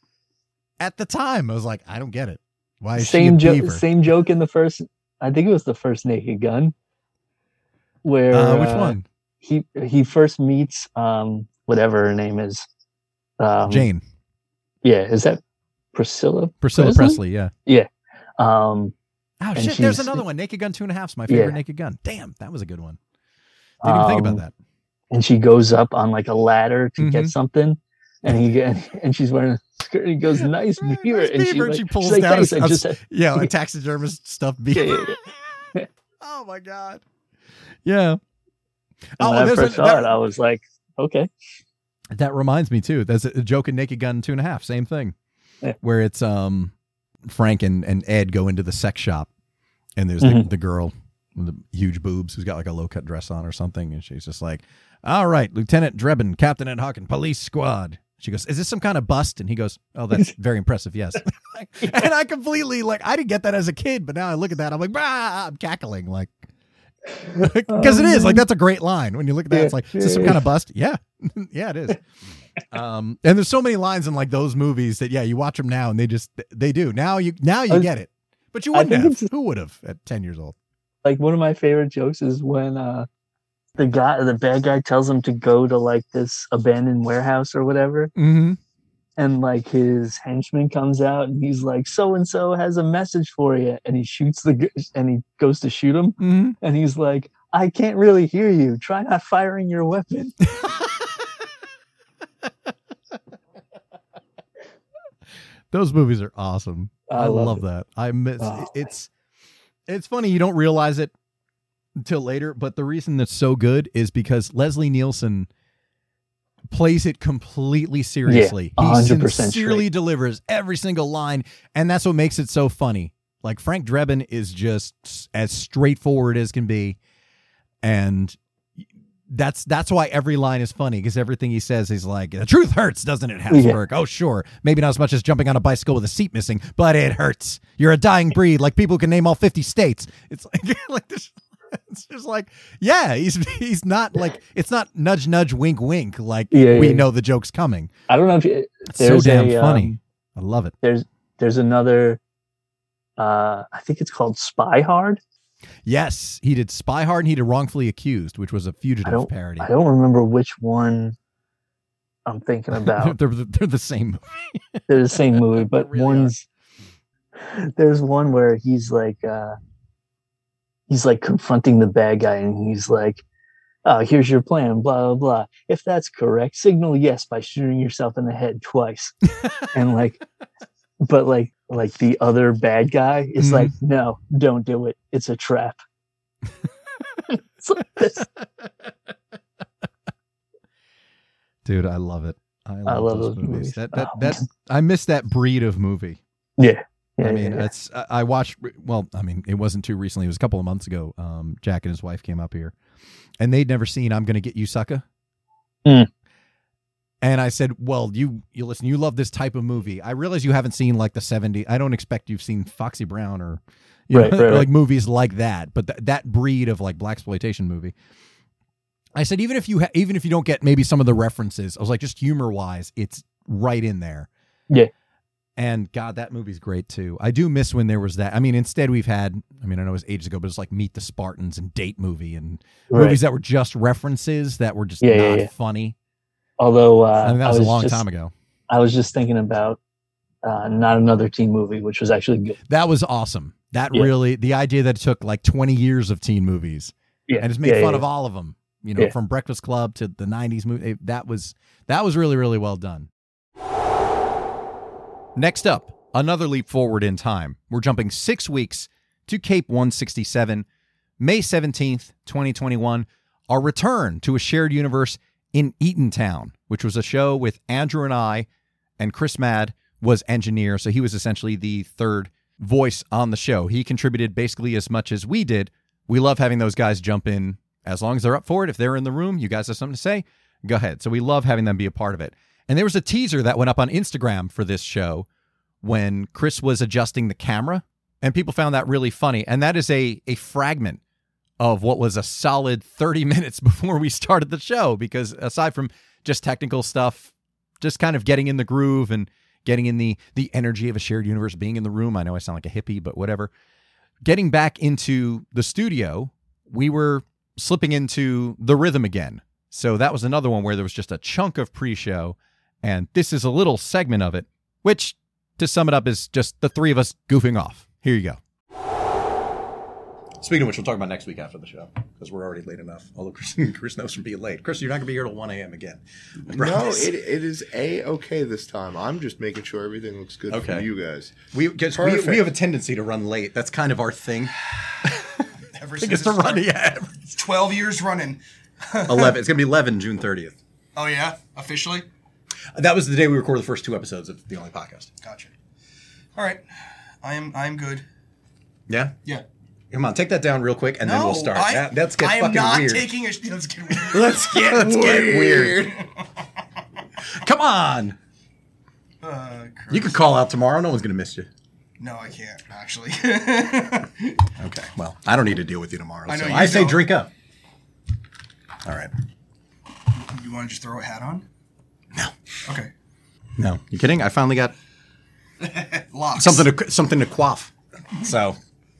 at the time. I was like, I don't get it. Why is same she a joke? beaver? Same joke in the first, I think it was the first Naked Gun. Where uh, which uh, one? He, he first meets, um, whatever her name is. Um, Jane. Yeah, is that Priscilla? Priscilla Presley, yeah. Yeah. Um, oh, shit, there's another one. Naked Gun two and a half is my favorite yeah. Naked Gun. Damn, that was a good one. Didn't even um, think about that. And she goes up on like a ladder to mm-hmm. get something, and he and she's wearing a skirt, and he goes, nice beaver. nice and she, she, like, she pulls like, down a, a, just, yeah, a taxidermist stuffed beaver. Yeah, yeah, yeah. Oh, my God. Yeah. And oh, when I first a, saw that, it, I was like, okay. That reminds me too. There's a joke in Naked Gun two and a half. Same thing, yeah. where it's um Frank and, and Ed go into the sex shop, and there's mm-hmm. the, the girl with the huge boobs who's got like a low cut dress on or something, and she's just like, "All right, Lieutenant Drebin, Captain Ed Huck, and Police Squad." She goes, "Is this some kind of bust?" And he goes, "Oh, that's very impressive, yes." And I completely like I didn't get that as a kid, but now I look at that, I'm like, bah, I'm cackling like. Because it is like that's a great line when you look at that. Yeah, it's like, is this some kind of bust? Yeah, yeah, it is. Um, and there's so many lines in like those movies that yeah, you watch them now and they just they do now you now you get it, but you wouldn't have. Who would have at ten years old? Like one of my favorite jokes is when uh, the guy, the bad guy, tells him to go to like this abandoned warehouse or whatever. Mm-hmm. And like his henchman comes out and he's like, so and so has a message for you, and he shoots the and he goes to shoot him, mm-hmm. and he's like, I can't really hear you. Try not firing your weapon. Those movies are awesome. I, I love, love that. I miss oh. it's it's funny you don't realize it until later, but the reason that's so good is because Leslie Nielsen plays it completely seriously. Yeah, he sincerely straight. delivers every single line, and that's what makes it so funny. Like Frank Drebin is just as straightforward as can be, and that's that's why every line is funny, because everything he says is like, the truth hurts, doesn't it, Habsburg? Yeah. Oh, sure. Maybe not as much as jumping on a bicycle with a seat missing, but it hurts. You're a dying breed, like people who can name all fifty states. It's like, like this. It's just like, yeah, he's he's not like, it's not nudge, nudge, wink, wink. Like yeah, we yeah. know the joke's coming. I don't know if you, it's so damn a, funny. Um, I love it. There's there's another, uh, I think it's called Spy Hard. Yes, he did Spy Hard and he did Wrongfully Accused, which was a fugitive parody. I don't remember which one I'm thinking about. they're, they're the same movie. They're the same movie, but really one's, are. There's one where he's like, uh, he's like confronting the bad guy, and he's like, oh, here's your plan, blah, blah, blah. If that's correct, signal yes by shooting yourself in the head twice. And like, but like, like the other bad guy is mm-hmm. like, no, don't do it. It's a trap. It's like this. Dude, I love it. I love, I love those, those movies. movies. That, that, oh, that, I miss that breed of movie. Yeah. Yeah, I mean, yeah, yeah. it's, I watched, well, I mean, it wasn't too recently. It was a couple of months ago. Um, Jack and his wife came up here and they'd never seen I'm Gonna Get You, Sucker. Mm. And I said, well, you, you listen, you love this type of movie. I realize you haven't seen like the seventies. I don't expect you've seen Foxy Brown or, you right, know, right, or right. like movies like that, but th- that breed of like blaxploitation movie. I said, even if you, ha- even if you don't get maybe some of the references, I was like, just humor wise, it's right in there. Yeah. And God, that movie's great too. I do miss when there was that. I mean, instead we've had, I mean, I know it was ages ago, but it's like Meet the Spartans and Date Movie and right. movies that were just references that were just yeah, not yeah, yeah. funny. Although, uh, I mean, that was, was a long just, time ago. I was just thinking about uh, Not Another Teen Movie, which was actually good. That was awesome. That yeah. really, the idea that it took like twenty years of teen movies yeah. and just made yeah, fun yeah, of yeah. all of them, you know, yeah. from Breakfast Club to the nineties movie. That was, that was really, really well done. Next up, another leap forward in time. We're jumping six weeks to Cape one sixty-seven, May seventeenth, twenty twenty-one, our return to a shared universe in Eatontown, which was a show with Andrew and I, and Chris Mad was engineer, so he was essentially the third voice on the show. He contributed basically as much as we did. We love having those guys jump in as long as they're up for it. If they're in the room, you guys have something to say, go ahead. So we love having them be a part of it. And there was a teaser that went up on Instagram for this show when Chris was adjusting the camera, and people found that really funny. And that is a a fragment of what was a solid thirty minutes before we started the show, because aside from just technical stuff, just kind of getting in the groove and getting in the the energy of a shared universe, being in the room. I know I sound like a hippie, but whatever. Getting back into the studio, we were slipping into the rhythm again. So that was another one where there was just a chunk of pre-show, and this is a little segment of it, which, to sum it up, is just the three of us goofing off. Here you go. Speaking of which, we'll talk about next week after the show, because we're already late enough. Although Chris, Chris knows from being late. Chris, you're not going to be here till one a.m. again. No, it, it is A-okay this time. I'm just making sure everything looks good Okay. for you guys. We, guess we we have a tendency to run late. That's kind of our thing. Ever I think since it's to it run, started. yeah. twelve years running. eleven. It's going to be eleven, June thirtieth. Oh, yeah? Officially? That was the day we recorded the first two episodes of The Only Podcast. Gotcha. All right. I am I am good. Yeah? Yeah. Come on, take that down real quick, and then we'll start. I, That, let's get I am fucking not weird. taking a... Let's get weird. Let's get Let's weird. get weird. Come on. Uh, You could call out tomorrow. No one's going to miss you. No, I can't, actually. Okay, well, I don't need to deal with you tomorrow. I know so you I say don't. drink up. All right. You want to just throw a hat on? No. Okay. No. You kidding? I finally got Locks. something to something to quaff. So,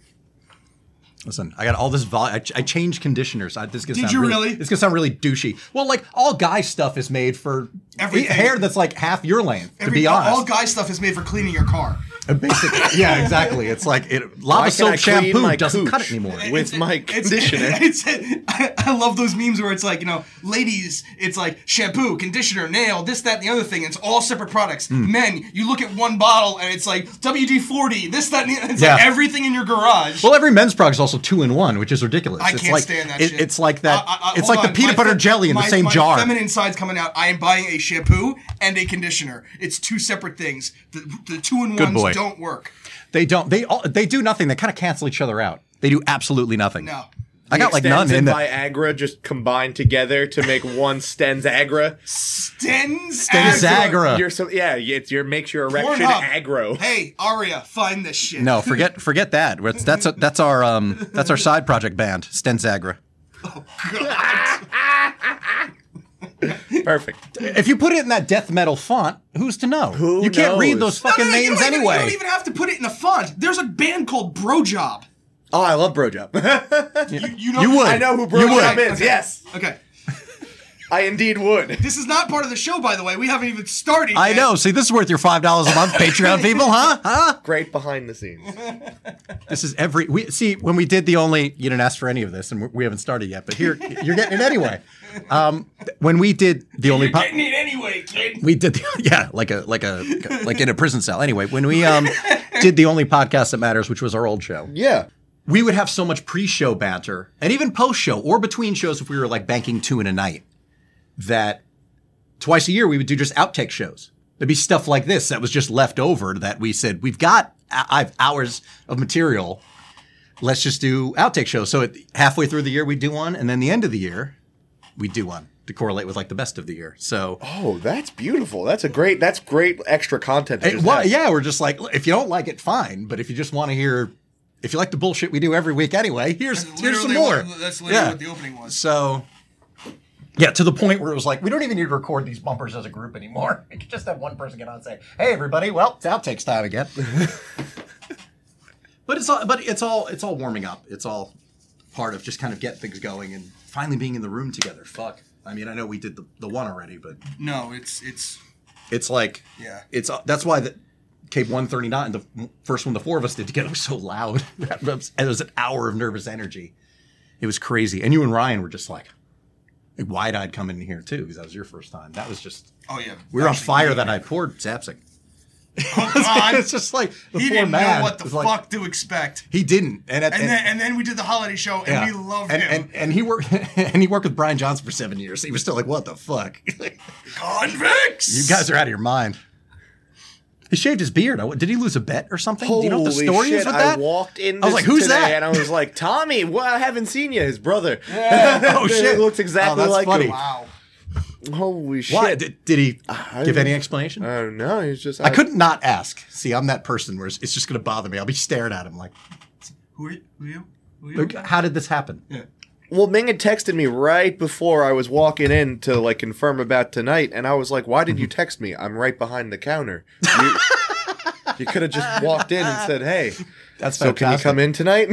listen, I got all this vol. I, I changed conditioners. I, this is gonna Did sound you really? really? It's gonna sound really douchey. Well, like all guy stuff is made for Everything. hair that's like half your length. Every, to be honest, all guy stuff is made for cleaning your car. Uh, basically, yeah, exactly. It's like it, Why lava can soap I clean shampoo my doesn't cut cooch it anymore. with my It's- conditioner? It's, I, I love those memes where it's like, you know, ladies, it's like shampoo, conditioner, nail, this, that, and the other thing. It's all separate products. Hmm. Men, you look at one bottle and it's like W D forty, this, that, and the, it's Yeah. like everything in your garage. Well, every men's product is also two in one, which is ridiculous. I it's can't like, stand that it- shit. It's like that. I- I- it's hold like on. the peanut My butter fe- jelly in my, the same my jar. feminine side's coming out. I am buying a shampoo and a conditioner. It's two separate things. The, the two in Good boy. ones don't work. They don't. They all. They do nothing. They kind of cancel each other out. They do absolutely nothing. No. I got like Stens none in and the. Viagra just combined together to make one Stens Agra. Stens Stenzagra. You're so yeah. It's your makes your erection Pornhub. aggro. Hey, Aria, find this shit. No, forget forget that. That's that's, a, that's our um that's our side project band, Stenzagra. Perfect. If you put it in that death metal font, who's to know? Who you can't read knows? those No, fucking no, no, you names don't even- anyway. you don't even have to put it in a font. There's a band called Brojob. Oh, I love Brojob. You, you know, You would. I know who You Brojob would. is. Yes, Okay. I indeed would. This is not part of the show, by the way. We haven't even started I yet. know. See, this is worth your five dollars a month, Patreon people, huh? Huh? Great behind the scenes. This is every. We see when we did the only. You didn't ask for any of this, and we- we haven't started yet. But here, you're getting it anyway. Um, when we did the only. You're po- getting it anyway, kid. We did, the, yeah, like a like a like in a prison cell. Anyway, when we um did the only podcast that matters, which was our old show, Yeah. we would have so much pre-show banter and even post-show or between shows if we were like banking two in a night, that twice a year we would do just outtake shows. There'd be stuff like this that was just left over that we said we've got I've hours of material. Let's just do outtake shows. So at, halfway through the year we do one, and then the end of the year we do one to correlate with like the best of the year. So. Oh, that's beautiful. That's a great. That's great extra content. To Hey, just well, have. yeah, we're just like, if you don't like it, fine. But if you just want to hear, if you like the bullshit we do every week anyway, here's That's here's some literally more. what- That's literally Yeah. what the opening was. So, yeah, to the point where it was like, we don't even need to record these bumpers as a group anymore. We could just have one person get on and say, "Hey, everybody, well, it's outtakes time again." But it's all, but it's all, it's all warming up. It's all part of just kind of getting things going and finally being in the room together. Fuck. I mean, I know we did the, the one already, but No, it's it's it's like, yeah. it's that's why the Cape one thirty-nine, the first one the four of us did together, was so loud. It was an hour of nervous energy. It was crazy. And you and Ryan were just like, like wide-eyed coming in here too, because that was your first time. That was just, Oh yeah. we were on Actually, fire yeah. that night. Poor Zapsik. Oh God! It's just like the he poor didn't man know what the was fuck like- to expect. He didn't, and at, And then and then we did the holiday show, and yeah. we loved and, him. and and he worked and he worked with Brian Johnson for seven years. He was still like, "What the fuck? Convicts! You guys are out of your mind." He shaved his beard. I- Did he lose a bet or something? Do you know what the Holy story shit, is with that? I walked in I was this like, "Who's today that?" And I was like, Tommy, well, I haven't seen you. His brother. Oh It shit! looks exactly oh, that's like funny. him. Wow. Holy shit. Why did, did he I give don't- any explanation? I don't know. He's just. I could not ask. See, I'm that person where it's, it's just going to bother me. I'll be staring at him like, Who are you? Who are you? Who are you? like, "How did this happen?" Yeah. Well, Ming had texted me right before I was walking in to like confirm about tonight, and I was like, "Why did you text me? I'm right behind the counter. You, you could have just walked in and said, "Hey, That's so can you fantastic. come in tonight?"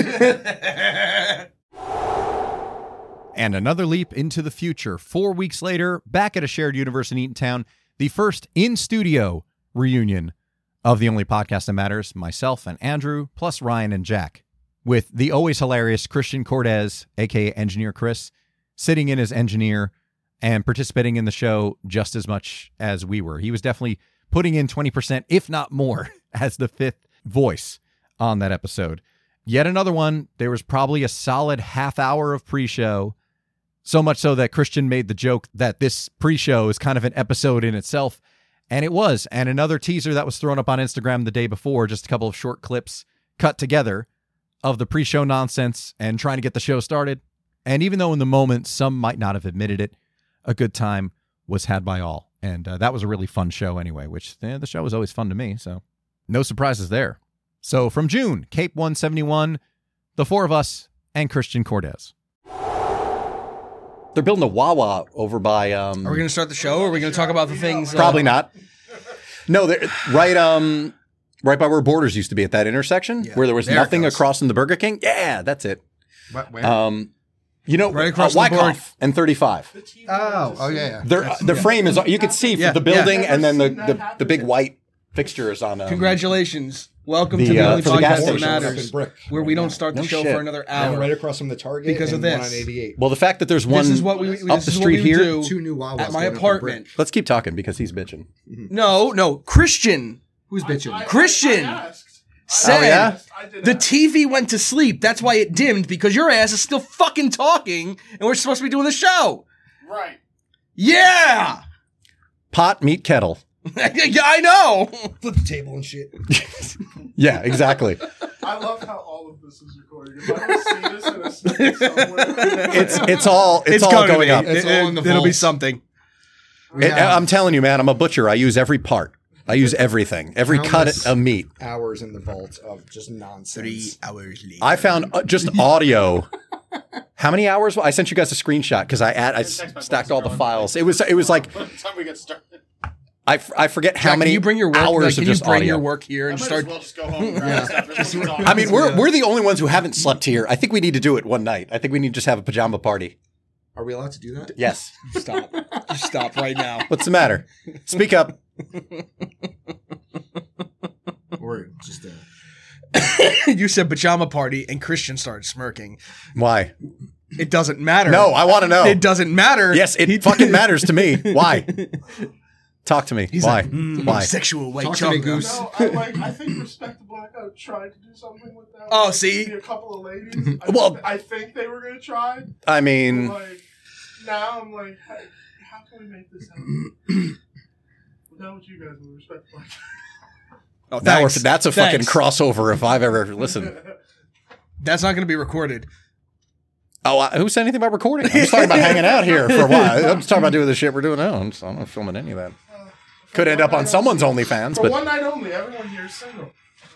And another leap into the future. Four weeks later, back at a shared universe in Eatontown, the first in-studio reunion of the only podcast that matters, myself and Andrew, plus Ryan and Jack, with the always hilarious Christian Cortez, a k a. Engineer Chris, sitting in as engineer and participating in the show just as much as we were. He was definitely putting in twenty percent, if not more, as the fifth voice on that episode. Yet another one, there was probably a solid half hour of pre-show. So much so that Christian made the joke that this pre-show is kind of an episode in itself. And it was. And another teaser that was thrown up on Instagram the day before, just a couple of short clips cut together of the pre-show nonsense and trying to get the show started. And even though in the moment some might not have admitted it, a good time was had by all. And uh, that was a really fun show anyway, which eh, the show was always fun to me. So no surprises there. So from June, Cape one seventy-one, the four of us, and Christian Cortez. They're building a Wawa over by. Um, Are we going to start the show, or are we going to talk about the things? uh, Probably not. No, they're right. Um, right by where Borders used to be at that intersection Yeah, where there was there it nothing goes. across from the Burger King. Yeah, that's it. What, where? Um, you know, Right across uh, from the board. Wyckoff and thirty-five. oh, oh yeah, yeah. Their That's- the yeah. frame is you can see Yeah, the building yeah. and then the, Never seen the, that the big happen. white fixtures on. Um, Congratulations. Welcome The, to the uh, only for the gas podcast that station. matters, Up in Brick where we right don't now. start the No show shit. for another And hour. right across from the Target Because of and this. one on eighty-eight. Well, the fact that there's one This is what we, we up this the is street what we here. do Two new Wawas at my going up in apartment. Brick. Let's keep talking because he's bitching. No, no, Christian. Who's bitching? Christian said Oh, yeah? the T V went to sleep. That's why it dimmed, because your ass is still fucking talking, and we're supposed to be doing the show. Right. Yeah, Pot, meat, kettle. yeah, I know. Flip the table and shit. Yeah, exactly. I love how all of this is recorded. If I don't see this in a snippet somewhere, It's it's all it's, all gonna going be. up. It's all in the It'll be vault. something. We It- have I'm telling you, man, I'm a butcher. I use every part. I use everything. Every Countless cut of meat. hours in the vault of just nonsense. hours later. I found uh, just audio. How many hours? I sent you guys a screenshot because I add, I s- stacked all the files. It was it was like by the time we get started, I, f- I forget how Jack, many can you bring your work? hours Like, can of you just bring audio. your work here I and might start? as well just go home and grab stuff. This is I mean, we're we're the only ones who haven't slept here. I think we need to do it one night. I think we need to just have a pajama party. Are we allowed to do that? Yes. Stop. Just stop right now. What's the matter? Speak up. Or just uh, You said pajama party, and Christian started smirking. Why? It doesn't matter. No, I want to know. It doesn't matter. Yes, it He- fucking matters to me. Why? Talk to me. He's Why? like, mm, Why? sexual white Talk to me, chunk. Goose. No, I like. I think Respect the Blackout tried to do something with that. Oh, Like, see? maybe a couple of ladies. I, Well- I think they were gonna try. I mean, Like now, I'm like, hey, how can we make this happen? Without what you guys with Respect the Blackout. Oh, now we're, thanks. that's a fucking Thanks. crossover if I've ever listened. That's not going to be recorded. Oh, I, who said anything about recording? I'm just talking about hanging out here for a while. I'm just talking about doing the shit we're doing now. I'm, just, I'm not filming any of that. Could end up on someone's OnlyFans, For but one night only, everyone here is single.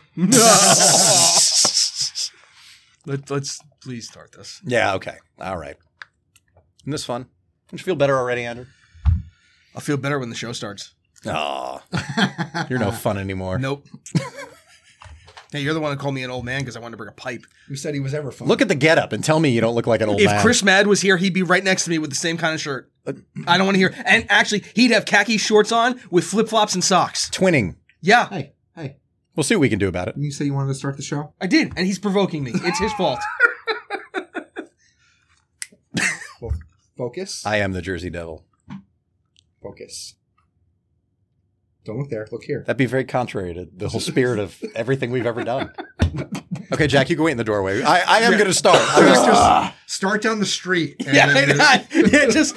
Let, let's please start this. yeah, okay, all right. Isn't this fun? Don't you feel better already, Andrew? I'll feel better when the show starts. Oh, you're no fun anymore. Nope. Hey, you're the one who called me an old man because I wanted to bring a pipe. who said he was ever fun? Look at the getup and tell me you don't look like an old If man. Chris Mad was here, he'd be right next to me with the same kind of shirt. I don't want to hear. And actually, he'd have khaki shorts on with flip flops and socks. Twinning. Yeah, Hey, hey. We'll see what we can do about it. Didn't you say you wanted to start the show? I did, and he's provoking me. It's his fault. Focus. I am the Jersey Devil. Focus. Don't look there. Look here. That'd be very contrary to the whole spirit of everything we've ever done. Okay, Jack, you can wait in the doorway. I, I am Yeah. going to start. I'm Just, just- just start down the street. And Yeah, then I- there's- yeah, just-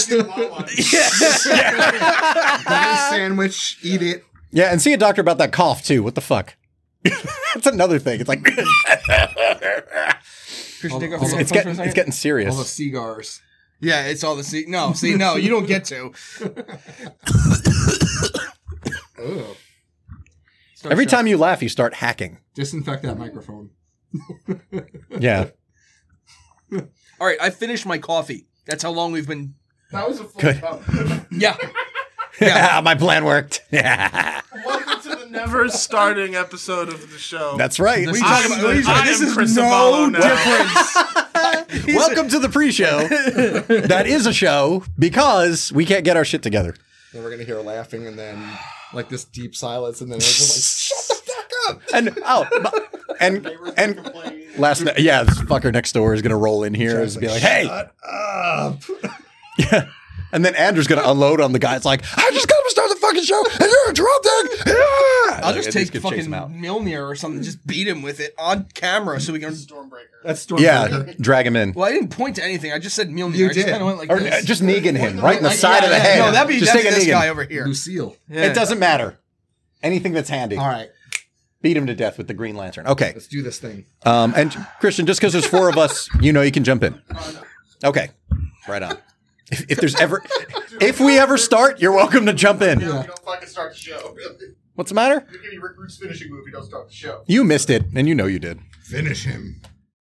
Buy a sandwich, eat it. yeah, and see a doctor about that cough, too. What the fuck? That's another thing. It's like... Christian, take off it's, your it's, headphones for a getting, second. it's getting serious. All the cigars. Yeah, it's all the see. No, see, no, you don't get to. Ugh. Start Every show. time you laugh, you start hacking. Disinfect that microphone. Yeah. All right, I finished my coffee. That's how long we've been. That was a full Good. cup. Yeah. Yeah, my plan worked. Yeah. Welcome to the never starting episode of the show. That's right. What are you I'm talking about? the- What are you talking- I This am is Chris no Aballo now. difference. Welcome to the pre-show. That is a show because we can't get our shit together. Then we're gonna hear laughing, and then like this deep silence, and then it's just like, shut the fuck up. And oh, bu- and and last night, yeah, this fucker next door is gonna roll in here and be like, "Hey, Shut up." yeah." And then Andrew's gonna unload on the guy. It's like, "I just gotta start the fucking show, and you're interrupting." Yeah. I'll just And take he's gonna chase fucking him out. Mjolnir or something, just beat him with it on camera so we can. Stormbreaker. That's Stormbreaker. Yeah, drag him in. Well, I didn't point to anything. I just said Mjolnir. You I just did. kind of went like Or this. uh, just Negan him right in the Like, side yeah, of the yeah. head. No, that'd be just that'd take be a this Negan. guy over here. Lucille. Yeah. It doesn't matter. Anything that's handy. All right, Beat him to death with the Green Lantern. Okay. let's do this thing. Um, and Christian, just because there's four of us, you know you can jump in. Okay. Right on. If, if there's ever, if we ever start, you're welcome to jump in. You don't fucking start the show. What's the matter? You're getting Rick Rude's finishing move. You don't start the show. You missed it, and you know you did. Finish him.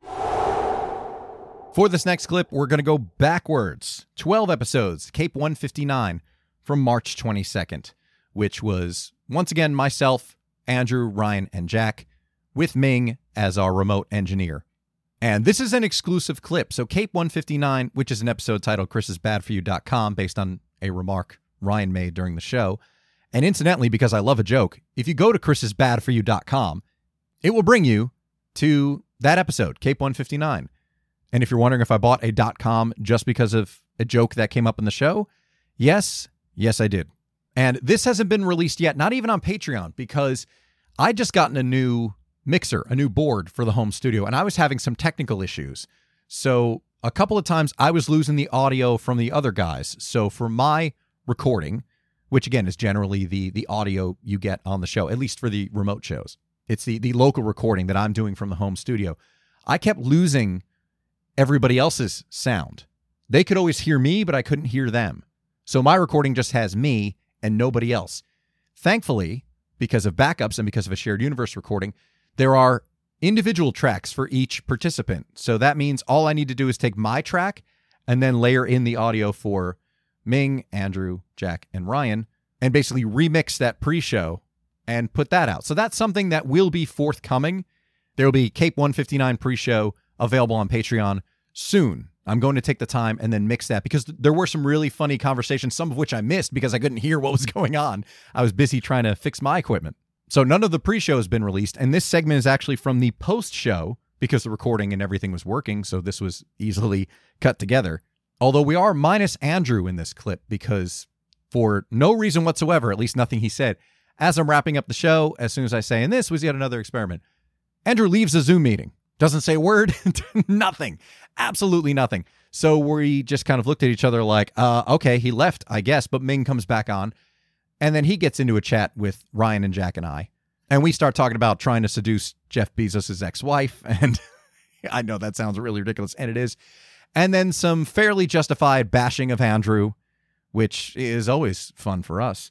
For this next clip, we're going to go backwards. twelve episodes, Cape one fifty-nine from March twenty-second, which was, once again, myself, Andrew, Ryan, and Jack, with Ming as our remote engineer. And this is an exclusive clip. So Cape one fifty-nine, which is an episode titled Chris Is Bad For You dot com, based on a remark Ryan made during the show. And incidentally, because I love a joke, if you go to Chris Is Bad For You dot com, it will bring you to that episode, Cape one fifty-nine. And if you're wondering if I bought a .com just because of a joke that came up in the show, yes, yes, I did. And this hasn't been released yet, not even on Patreon, because I just gotten a new mixer, a new board for the home studio, and I was having some technical issues. So a couple of times I was losing the audio from the other guys. So for my recording, which again is generally the the audio you get on the show, at least for the remote shows, it's the the local recording that I'm doing from the home studio, I kept losing everybody else's sound. They could always hear me, but I couldn't hear them. So my recording just has me and nobody else. Thankfully, because of backups and because of a shared universe recording, there are individual tracks for each participant. So that means all I need to do is take my track and then layer in the audio for Ming, Andrew, Jack, and Ryan, and basically remix that pre-show and put that out. So that's something that will be forthcoming. There will be Cape one fifty-nine pre-show available on Patreon soon. I'm going to take the time and then mix that because there were some really funny conversations, some of which I missed because I couldn't hear what was going on. I was busy trying to fix my equipment. So none of the pre-show has been released, and this segment is actually from the post-show because the recording and everything was working, so this was easily cut together. Although we are minus Andrew in this clip because for no reason whatsoever, at least nothing he said, as I'm wrapping up the show, as soon as I say, and this was yet another experiment, Andrew leaves a Zoom meeting. Doesn't say a word, nothing, absolutely nothing. So we just kind of looked at each other like, uh, okay, he left, I guess, but Ming comes back on. And then he gets into a chat with Ryan and Jack and I. And we start talking about trying to seduce Jeff Bezos' ex-wife. And I know that sounds really ridiculous, and it is. And then some fairly justified bashing of Andrew, which is always fun for us.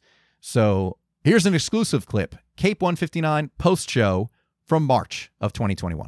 So here's an exclusive clip, Cape one fifty-nine post-show from March of twenty twenty-one.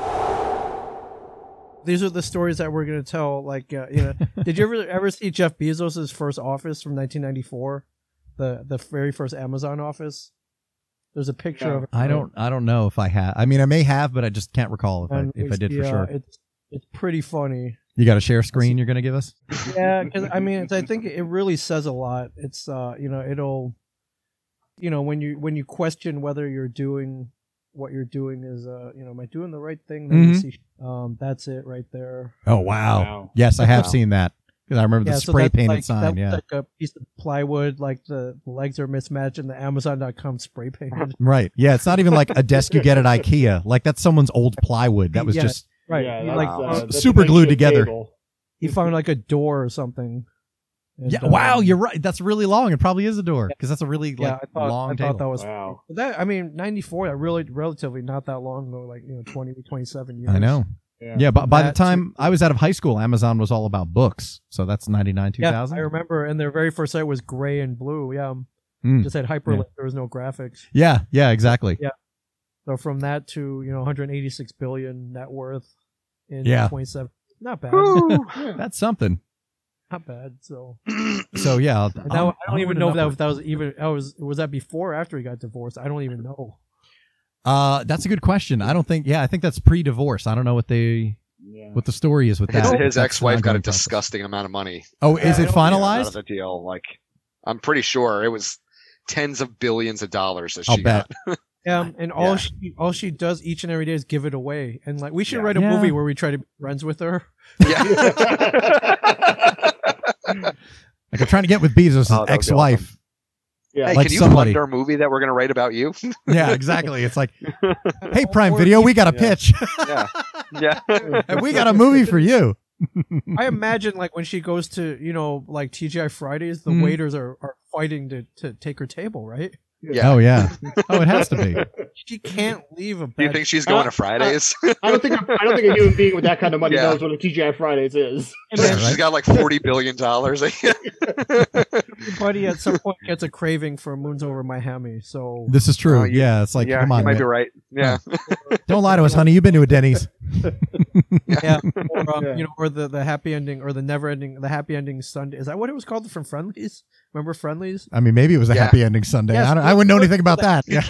These are the stories that we're going to tell. Like, uh, you know, did you ever ever see Jeff Bezos' first office from nineteen ninety-four? The the very first Amazon office. There's a picture of it. I don't I don't know if I have. I mean, I may have, but I just can't recall if I And if I it's- did for yeah, sure. It's it's pretty funny. You got a share screen you're going to give us? Yeah, because I mean, it's, I think it really says a lot. It's uh, you know, it'll, you know, when you when you question whether you're doing what you're doing is uh, you know, am I doing the right thing? Then you Mhm. see, um, that's it right there. Oh, wow. Yes, I have Wow. seen that. Because I remember Yeah, the so spray that's painted like, sign. that was Yeah. like a piece of plywood, like the legs are mismatched, and the Amazon dot com spray painted. Right. Yeah. It's not even like a desk you get at IKEA. Like that's someone's old plywood that was Yeah, just right. Yeah, He, that's, like uh, that's a super glued makeshift together. table. he found like a door or something. And, Yeah. Wow. um, You're right. That's really long. It probably is a door because that's a really Yeah, like I thought, long I table. thought that was Wow. that. I mean, ninety-four. That really relatively not that long ago. Like you know, twenty, twenty-seven years. I know. Yeah. Yeah. But by the That time I was out of high school, Amazon was all about books. So that's ninety-nine, two Yeah, thousand. I remember. And their very first site was gray and blue. Yeah, Mm. just had hyperlink. There was no graphics. Yeah. Yeah. Exactly. Yeah. So from that to you know, one hundred eighty-six billion net worth in Yeah. twenty-seven. Not bad. That's something. Not bad. So. So yeah. I'll, And that, I'll- I don't I'll even put know it if that, up. if that was even. I was was that before or after he got divorced? I don't even know. Uh, that's a good question. I don't think. Yeah, I think that's pre-divorce. I don't know what they, Yeah. what the story is with His, that. his That's ex-wife an got a ongoing process. disgusting amount of money Oh, is it out finalized? of the deal. Like, I'm pretty sure it was tens of billions of dollars that I'll she bet. got. Yeah, and all Yeah. she all she does each and every day is give it away. And like we should Yeah. write a Yeah. movie where we try to be friends with her. Like I'm trying to get with Bezos' Oh, that would be ex-wife. Yeah. Hey, Like can you somebody. fund our movie that we're going to write about you? Yeah, exactly. It's like, hey, Prime Or Video, even- we got a Yeah. pitch. yeah. Yeah. And we got a movie for you. I imagine like when she goes to you know like T G I Fridays, the Mhm. waiters are, are fighting to, to take her table, right? Yeah. Oh yeah. Oh, it has to be. She can't leave a Do you bad. think she's going Uh, to Fridays? I don't think a, I don't think a human being with that kind of money Yeah. knows what a T G I Fridays is. And then She's got like forty billion dollars. everybody at some point gets a craving for Moons Over Miami. So This is true. Oh, you- yeah, it's like, yeah, come on, you might man. be right. Yeah. Don't lie to us, honey. You've been to a Denny's. yeah, or, um, Yeah. you know, or the, the happy ending, or the never ending, the happy ending Sunday. Is that what it was called from Friendlies? Remember Friendlies? I mean, maybe it was a Yeah. happy ending Sunday. Yes, I, don't, I wouldn't know let's- anything about that. Yeah.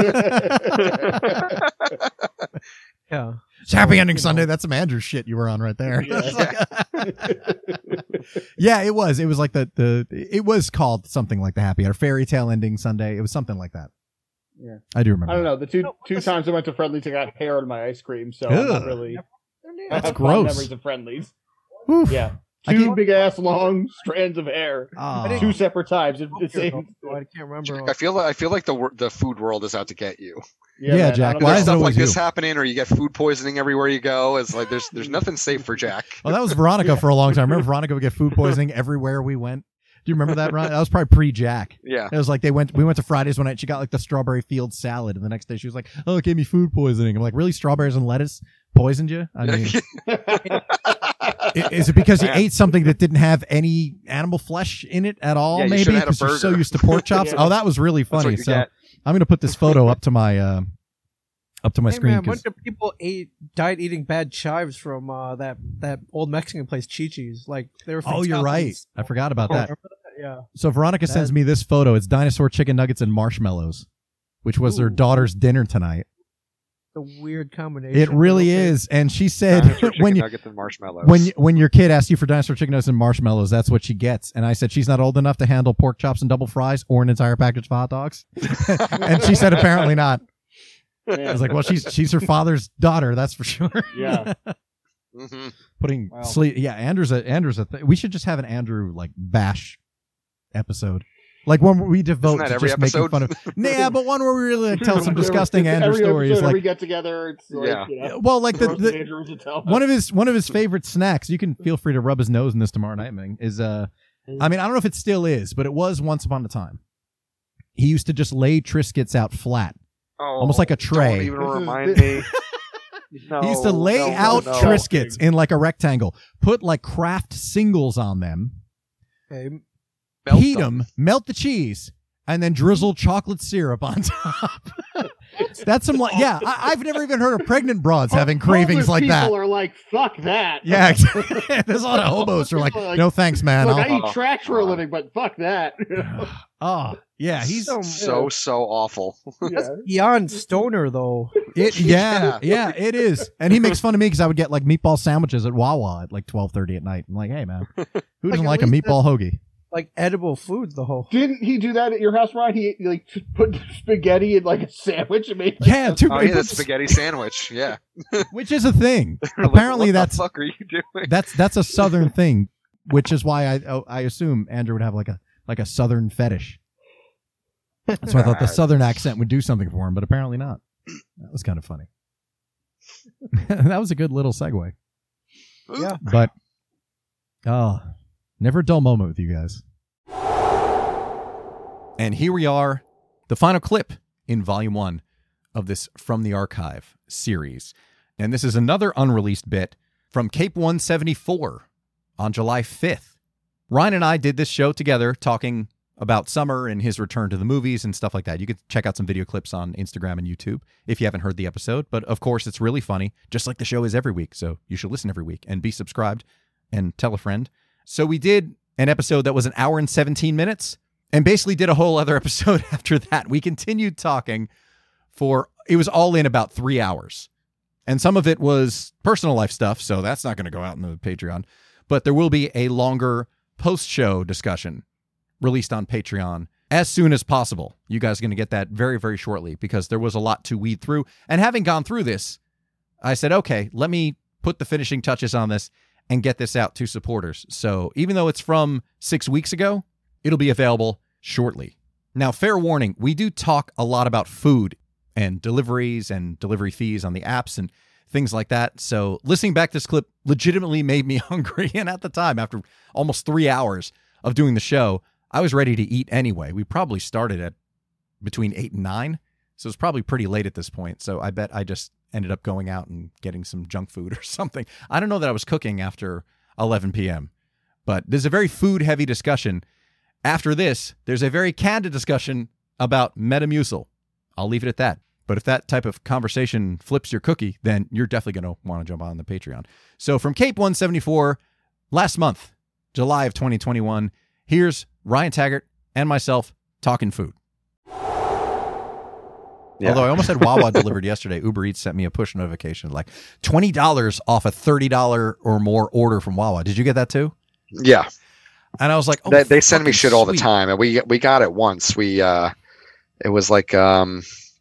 Yeah. It's happy So, ending you Sunday. know. That's some Andrew shit you were on right there. Yeah. It's like- yeah, it was. It was like the the. It was called something like the happy or fairy tale ending Sunday. It was something like that. Yeah. I do remember. I don't know. The two two times I went to Friendlies, I got hair in my ice cream, so I'm Ugh. not really. I That's have fond gross. memories of Friendlies. Oof. Yeah, I two can't- big ass long strands of hair, Oh. two separate times. It, the same. I can't remember. I feel like I feel like the wor- the food world is out to get you. Yeah, man, I Jack, don't why know. There's is it stuff like always this you? happening, or you get food poisoning everywhere you go. It's like there's there's nothing safe for Jack. Well, that was Veronica for a long time. Remember, Veronica would get food poisoning everywhere we went. Do you remember that, Ron? That was probably pre-Jack. Yeah. It was like they went. We went to Fridays one night. She got like the strawberry field salad, and the next day she was like, "Oh, it gave me food poisoning." I'm like, "Really? Strawberries and lettuce poisoned you?" I mean, i- is it because you Man. ate something that didn't have any animal flesh in it at all? Yeah, you maybe should've had a because you're so burger. used to pork chops. Yeah. Oh, that was really That's what funny. you So get. I'm gonna put this photo up to my uh, up to my Hey screen. man, a 'cause- bunch of people ate died eating bad chives from uh, that that old Mexican place, Chi-Chi's. Like they were. oh, you're right. fatalities. I forgot about Oh, that. remember that? Yeah. So Veronica sends That- me this photo. It's dinosaur chicken nuggets and marshmallows, which was her Ooh. daughter's dinner tonight. The weird combination. It really but okay. is. And she said Dinosaur chicken when you nuggets and marshmallows. when you, when your kid asks you for dinosaur chicken nuggets and marshmallows, that's what she gets. And I said she's not old enough to handle pork chops and double fries or an entire package of hot dogs. And she said apparently not. I was like, well, she's she's her father's daughter, that's for sure. Yeah. Mhm. Putting Wow. sleep. Yeah, Andrew's a Andrew's a. Th- we should just have an Andrew like bash episode. Like one we devote Isn't that to every just making episode? fun of. Nah, but one where we really like, tell some Every- disgusting Andrew every stories. episode, Like every get together, it's like, Yeah. you know, well, like the, roast the Andrew to tell one of his one of his favorite snacks. You can feel free to rub his nose in this tomorrow night, Ming. Is uh, I mean, I don't know if it still is, but it was once upon a time. He used to just lay Triscuits out flat, Oh, almost like a tray. Don't even This is- remind this- me. No, He used to lay no, no, out no. Triscuits in like a rectangle, put like Kraft singles on them, Okay. Melt heat them, melt the cheese, and then drizzle chocolate syrup on top. That's some like, yeah, I, I've never even heard of pregnant broads having cravings Homeless like that. People are like, fuck that. Yeah, exactly. There's a lot of hobos who are like, People are like, no thanks, man. Look, I'll- I eat trash for a living, but fuck that. oh, yeah, he's So- So so awful. yeah. Beyond stoner though. it. Yeah, yeah, it is. And he makes fun of me because I would get like meatball sandwiches at Wawa at like twelve thirty at night. I'm like, hey, man, who doesn't Like, like, at a least meatball hoagie? Like edible food though. Didn't he do that at your house, Ryan? He like t- put spaghetti in like a sandwich and made. Like, Yeah, two, Oh yeah, the spaghetti sandwich. Yeah. which is a thing. Like, Apparently, what that's the fuck are you doing? that's that's a southern thing. which is why I oh, I assume Andrew would have like a like a Southern fetish. So I thought the Southern accent would do something for him, but apparently not. That was kind of funny. That was a good little segue. Yeah. But oh, never a dull moment with you guys. And here we are, the final clip in volume one of this From the Archive series. And this is another unreleased bit from Cape one seventy-four on July fifth. Ryan and I did this show together talking about summer and his return to the movies and stuff like that. You can check out some video clips on Instagram and YouTube if you haven't heard the episode. But of course, it's really funny, just like the show is every week. So you should listen every week and be subscribed and tell a friend. So we did an episode that was an hour and seventeen minutes and basically did a whole other episode after that. We continued talking for, it was all in about three hours. And some of it was personal life stuff, so that's not going to go out in the Patreon. But there will be a longer post-show discussion released on Patreon as soon as possible. You guys are going to get that very, very shortly because there was a lot to weed through. And having gone through this, I said, okay, let me put the finishing touches on this and get this out to supporters. So even though it's from six weeks ago, it'll be available shortly. Now, fair warning, we do talk a lot about food and deliveries and delivery fees on the apps and things like that. So listening back to this clip legitimately made me hungry. And at the time, after almost three hours of doing the show, I was ready to eat anyway. We probably started at between eight and nine. So it's probably pretty late at this point. So I bet I just ended up going out and getting some junk food or something. I don't know that I was cooking after eleven p.m. But there's a very food-heavy discussion. After this, there's a very candid discussion about Metamucil. I'll leave it at that. But if that type of conversation flips your cookie, then you're definitely going to want to jump on the Patreon. So from Cape one seventy-four, last month, July of twenty twenty-one, here's Ryan Taggart and myself talking food. Yeah. Although I almost had Wawa delivered yesterday. Uber Eats sent me a push notification like twenty dollars off a thirty dollars or more order from Wawa. Did you get that too? Yeah. And I was like, oh, they, they send me shit sweet. all the time. And we we got it once. We uh, it was like um,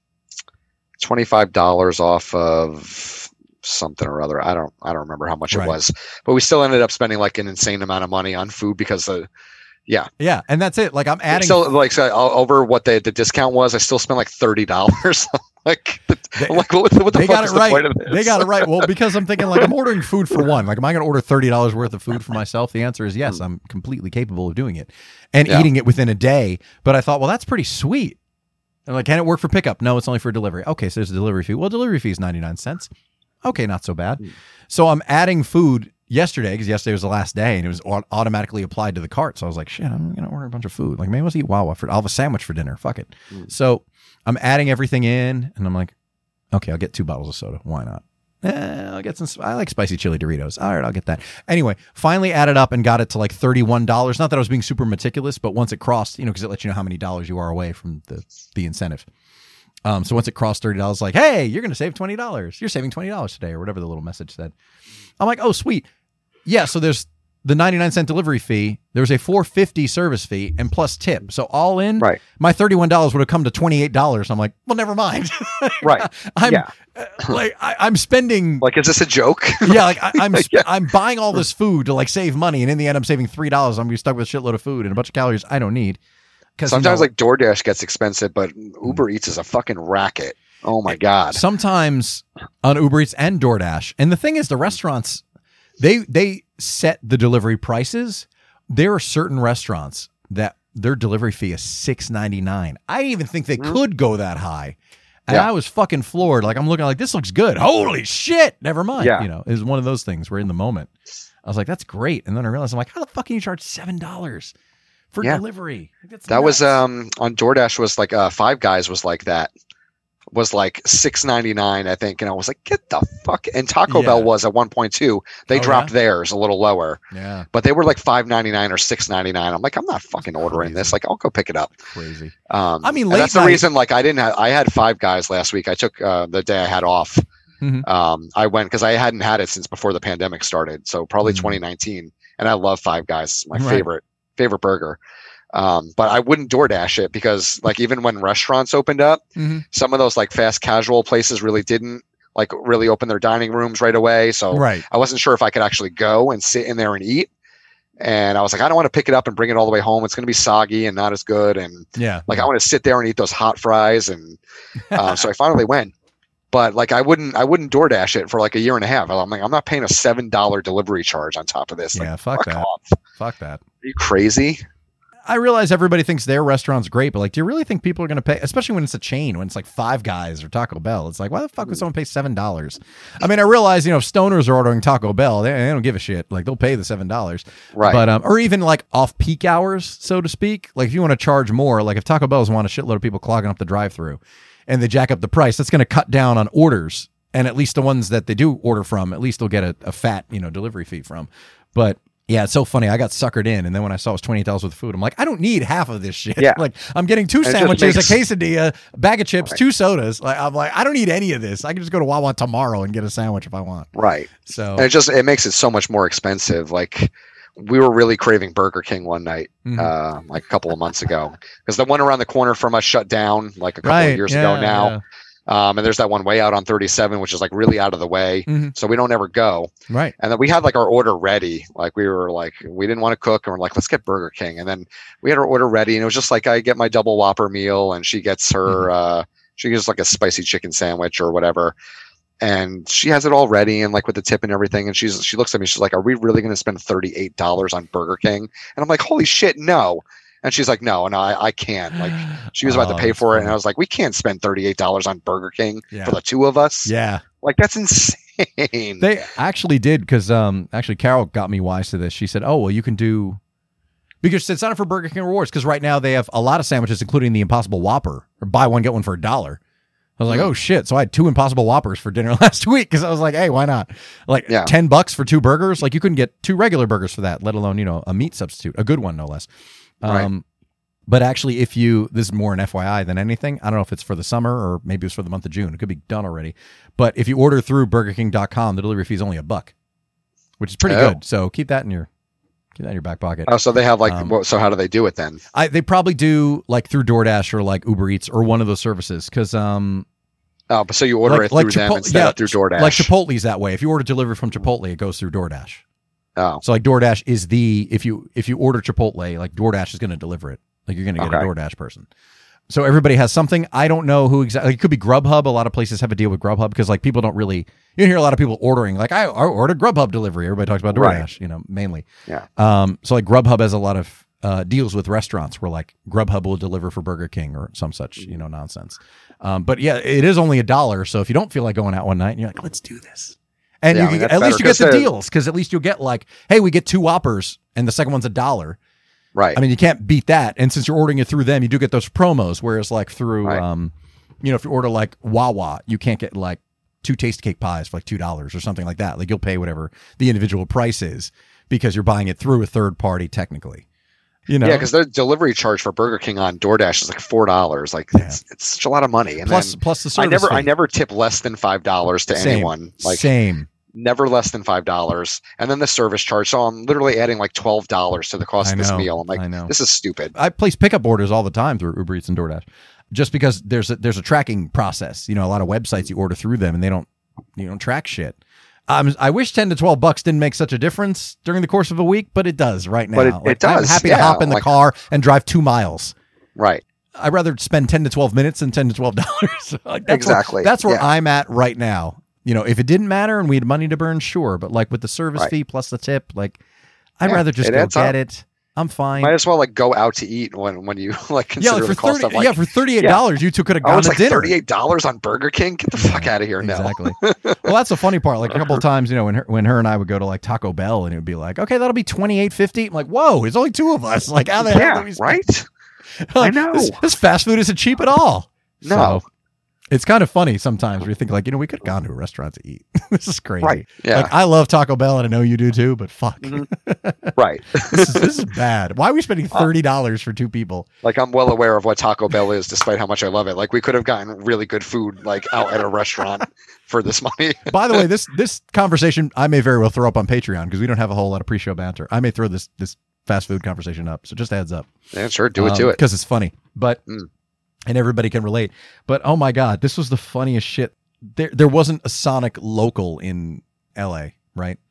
twenty-five dollars off of something or other. I don't I don't remember how much Right. it was. But we still ended up spending like an insane amount of money on food because the yeah. Yeah, and that's it. Like I'm adding So like so, over what the the discount was, I still spent like thirty dollars. like, they, I'm like what, what the they fuck got is it the right. point of this? They got it right. Well, because I'm thinking like I'm ordering food for one. Like, am I going to order thirty dollars worth of food for myself? The answer is yes. I'm completely capable of doing it and Yeah. eating it within a day. But I thought, well, that's pretty sweet. And like, can it work for pickup? No, it's only for delivery. Okay, so there's a delivery fee. Well, delivery fee is ninety-nine cents. Okay, not so bad. So I'm adding food yesterday because yesterday was the last day and it was au- automatically applied to the cart. So I was like, shit, I'm going to order a bunch of food. Like, maybe let's eat Wawa. For, I'll have a sandwich for dinner. Fuck it. Mm. So I'm adding everything in and I'm like, okay, I'll get two bottles of soda. Why not? Eh, I'll get some. I like spicy chili Doritos. All right, I'll get that. Anyway, finally added up and got it to like thirty-one dollars. Not that I was being super meticulous, but once it crossed, you know, because it lets you know how many dollars you are away from the, the incentive. Um, so once it crossed thirty dollars, like, hey, you're going to save twenty dollars. You're saving twenty dollars today or whatever the little message said. I'm like, oh, sweet. Yeah, so there's the ninety-nine cent delivery fee. There was a four fifty service fee and plus tip. So all in, right. my thirty-one dollars would have come to twenty-eight dollars. I'm like, well, never mind. Right. I'm Yeah. uh, like, I, I'm spending. Like, is this a joke? Yeah, like I, I'm sp- Yeah. I'm buying all this food to like save money, and in the end, I'm saving three dollars. I'm gonna be stuck with a shitload of food and a bunch of calories I don't need. Because Sometimes like DoorDash gets expensive, but Uber Eats is a fucking racket. Oh my god. Sometimes on Uber Eats and DoorDash, and the thing is, the restaurants they they set the delivery prices. There are certain restaurants that their delivery fee is six ninety-nine. I didn't even think they Mm-hmm. could go that high. And Yeah. I was fucking floored. Like, I'm looking like, this looks good. Holy shit. Never mind. Yeah. You know, it was one of those things where in the moment, I was like, that's great. And then I realized, I'm like, how the fuck can you charge seven dollars for Yeah. delivery? Like, that's That was nuts. um on DoorDash was like uh Five Guys was like that. Was like six ninety-nine, I think, and I was like, get the fuck. And Taco Yeah. Bell was at one point two. They Oh, dropped yeah? theirs a little lower. Yeah. But they were like five ninety-nine or six ninety-nine. I'm like, I'm not fucking ordering this. Like, I'll go pick it up. Crazy. Um, I mean, and late that's the night- reason. Like, I didn't. Have, I had Five Guys last week. I took uh, the day I had off. Mhm. Um, I went because I hadn't had it since before the pandemic started. So probably Mhm. twenty nineteen. And I love Five Guys. It's my Right. favorite favorite burger. Um, but I wouldn't DoorDash it because, like, even when restaurants opened up, Mhm. some of those like fast casual places really didn't like really open their dining rooms right away. So Right. I wasn't sure if I could actually go and sit in there and eat. And I was like, I don't want to pick it up and bring it all the way home. It's going to be soggy and not as good. And Yeah. like, I want to sit there and eat those hot fries. And uh, so I finally went. But like, I wouldn't, I wouldn't DoorDash it for like a year and a half. I'm like, I'm not paying a seven dollar delivery charge on top of this. Like, Yeah, fuck that. off. Fuck that. Are you crazy? I realize everybody thinks their restaurant's great, but like, do you really think people are going to pay, especially when it's a chain, when it's like Five Guys or Taco Bell? It's like, why the fuck would someone pay seven dollars? I mean, I realize, you know, if stoners are ordering Taco Bell, they, they don't give a shit. Like, they'll pay the seven dollars. Right. But, um, or even like off peak hours, so to speak. Like, if you want to charge more, like if Taco Bell's want a shitload of people clogging up the drive through and they jack up the price, that's going to cut down on orders. And at least the ones that they do order from, at least they'll get a, a fat, you know, delivery fee from. But yeah, it's so funny. I got suckered in, and then when I saw it was twenty-eight dollars worth of food, I'm like, I don't need half of this shit. Yeah. Like, I'm getting two And it just sandwiches, makes- a quesadilla, a bag of chips, Right. two sodas. Like, I'm like, I don't need any of this. I can just go to Wawa tomorrow and get a sandwich if I want. Right. So And it just, it makes it so much more expensive. Like, we were really craving Burger King one night, Mhm. uh, like a couple of months ago, because the one around the corner from us shut down like a couple Right, of years yeah, ago now. Um, and there's that one way out on thirty-seven, which is like really out of the way. Mhm. So we don't ever go. Right. And then we had like our order ready. Like we were like, we didn't want to cook and we're like, let's get Burger King. And then we had our order ready and it was just like, I get my double Whopper meal and she gets her, uh, she gets like a spicy chicken sandwich or whatever. And she has it all ready and like with the tip and everything. And she's, she looks at me, she's like, are we really going to spend thirty-eight dollars on Burger King? And I'm like, holy shit, no. And she's like, no, no, I, I can't. Like she was about Oh, to pay that's for it. funny. And I was like, we can't spend thirty-eight dollars on Burger King Yeah. for the two of us. Yeah. Like that's insane. They actually did, because um, actually Carol got me wise to this. She said, oh, well, you can do, because it's not for Burger King Rewards, because right now they have a lot of sandwiches, including the Impossible Whopper, or buy one, get one for a dollar. I was like, oh shit. So I had two Impossible Whoppers for dinner last week because I was like, hey, why not? Like Yeah. ten bucks for two burgers. Like you couldn't get two regular burgers for that, let alone, you know, a meat substitute, a good one, no less. Right. Um, but actually, if you, this is more an F Y I than anything. I don't know if it's for the summer or maybe it's for the month of June. It could be done already. But if you order through Burger King dot com, the delivery fee is only a buck, which is pretty Oh. good. So keep that in your, keep that in your back pocket. Oh, so they have like, Um, what- so how do they do it then? I, they probably do like through DoorDash or like Uber Eats or one of those services. Cause, um, Oh, but so you order it through them Chipotle- instead yeah, of through DoorDash. Like Chipotle's that way. If you order delivery from Chipotle, it goes through DoorDash. Oh, So like DoorDash is the, if you if you order Chipotle, like DoorDash is going to deliver it. Like you're going to get Okay. a DoorDash person. So everybody has something. I don't know who exactly. It could be Grubhub. A lot of places have a deal with Grubhub because like people don't really. You hear a lot of people ordering. Like I, I ordered Grubhub delivery. Everybody talks about DoorDash. Right. You know, mainly. Yeah. Um. So like Grubhub has a lot of uh, deals with restaurants where like Grubhub will deliver for Burger King or some such you know nonsense. Um. But yeah, it is only a dollar. So if you don't feel like going out one night, and you're like, let's do this. And Yeah, you I mean, can, that's at least you better get the 'cause they're- deals because at least you'll get like, hey, we get two Whoppers and the second one's a dollar. Right. I mean, you can't beat that. And since you're ordering it through them, you do get those promos. Whereas, like through, Right. um, you know, if you order like Wawa, you can't get like two taste cake pies for like two dollars or something like that. Like you'll pay whatever the individual price is because you're buying it through a third party, technically. You know, Yeah, because their delivery charge for Burger King on DoorDash is like four dollars. Like it's, it's such a lot of money. And plus then plus the I service never, fee. I never tip less than five dollars to Same. anyone. Like Same. never less than five dollars, and then the service charge. So I'm literally adding like twelve dollars to the cost I of this know, meal. I'm like, I know. this is stupid. I place pickup orders all the time through Uber Eats and DoorDash, just because there's a, there's a tracking process. You know, a lot of websites you order through them and they don't you don't track shit. Um, I wish ten to twelve bucks didn't make such a difference during the course of a week, but it does right now. But it- Like, it does, I'm happy yeah, to hop in the like- car and drive two miles. Right. I'd rather spend ten to twelve minutes than ten to twelve dollars. Like, that's Exactly, Where, that's where yeah. I'm at right now. You know, if it didn't matter and we had money to burn, sure. But like with the service Right. fee plus the tip, like I'd Yeah, rather just it go adds get up. it. I'm fine. Might as well like go out to eat when when you like yeah, consider like for the cost thirty. of like yeah, for thirty-eight dollars, you two could have oh, gone it's to like dinner. thirty-eight dollars on Burger King. Get the fuck out of here now. Exactly. Well, that's the funny part. Like a couple of times, you know, when her, when her and I would go to like Taco Bell, and it would be like, okay, that'll be twenty-eight fifty. I'm like, whoa, it's only two of us. Like, how the hell Yeah, do we spend- right? Like, I know. This, this fast food isn't cheap at all. No. So, it's kind of funny sometimes where you think like, you know, we could have gone to a restaurant to eat. This is crazy. Right, yeah. Like, I love Taco Bell, and I know you do too, but fuck. Right. this, is, this is bad. Why are we spending thirty dollars for two people? Like I'm well aware of what Taco Bell is, despite how much I love it. Like we could have gotten really good food like out at a restaurant for this money. By the way, this this conversation I may very well throw up on Patreon because we don't have a whole lot of pre-show banter. I may throw this this fast food conversation up, so just a heads up. Yeah, sure, do it to it. Because it's funny, but Mm. and everybody can relate. But oh my god, this was the funniest shit. There there wasn't a Sonic local in L A, right?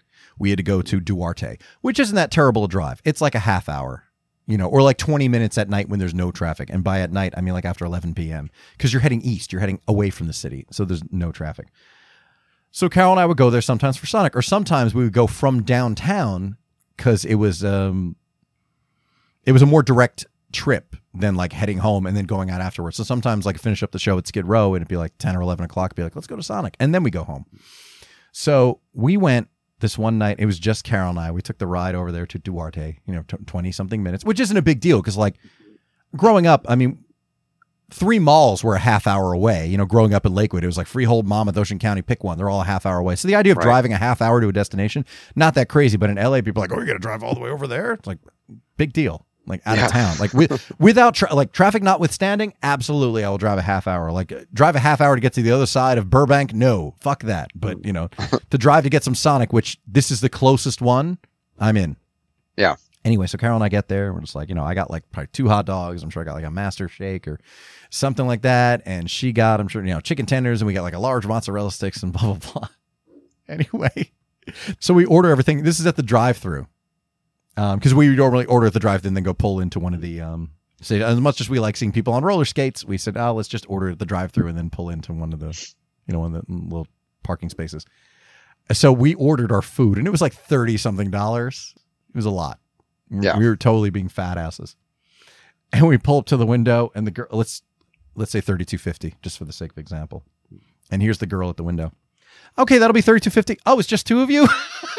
we had to go to Duarte, which isn't that terrible a drive. It's like a half hour, you know, or like twenty minutes at night when there's no traffic. And by at night, I mean like after eleven p.m. because you're heading east, you're heading away from the city. So there's no traffic. So Carol and I would go there sometimes for Sonic, or sometimes we would go from downtown because it was um, it was a more direct trip than like heading home and then going out afterwards. So sometimes like finish up the show at Skid Row and it'd be like ten or eleven o'clock. Be like, let's go to Sonic, and then we go home. So we went this one night. It was just Carol and I. We took the ride over there to Duarte. You know, twenty something minutes, which isn't a big deal because like growing up, I mean. Three malls were a half hour away. You know, growing up in Lakewood, it was like Freehold, Monmouth, Ocean County, pick one. They're all a half hour away. So the idea of Right. driving a half hour to a destination, not that crazy. But in L A, people are like, oh, you got to drive all the way over there? It's like, big deal. Like out Yeah. of town. Like with, without, tra- like traffic notwithstanding, absolutely, I will drive a half hour. Like uh, drive a half hour to get to the other side of Burbank? No, fuck that. But, you know, to drive to get some Sonic, which this is the closest one, I'm in. Yeah. Anyway, so Carol and I get there. We're just like, you know, I got like probably two hot dogs. I'm sure I got like a master shake or something like that. And she got, I'm sure, you know, chicken tenders, and we got like a large mozzarella sticks and blah, blah, blah. Anyway, so we order everything. This is at the drive-thru. Um, because we normally order at the drive-thru and then go pull into one of the, um, so as much as we like seeing people on roller skates, we said, oh, let's just order at the drive-thru and then pull into one of the, you know, one of the little parking spaces. So we ordered our food, and it was like thirty something dollars. It was a lot. Yeah. We were totally being fat asses. And we pull up to the window, and the girl, let's let's say thirty-two fifty, just for the sake of example. And here's the girl at the window. Okay, that'll be thirty-two fifty. Oh, it's just two of you?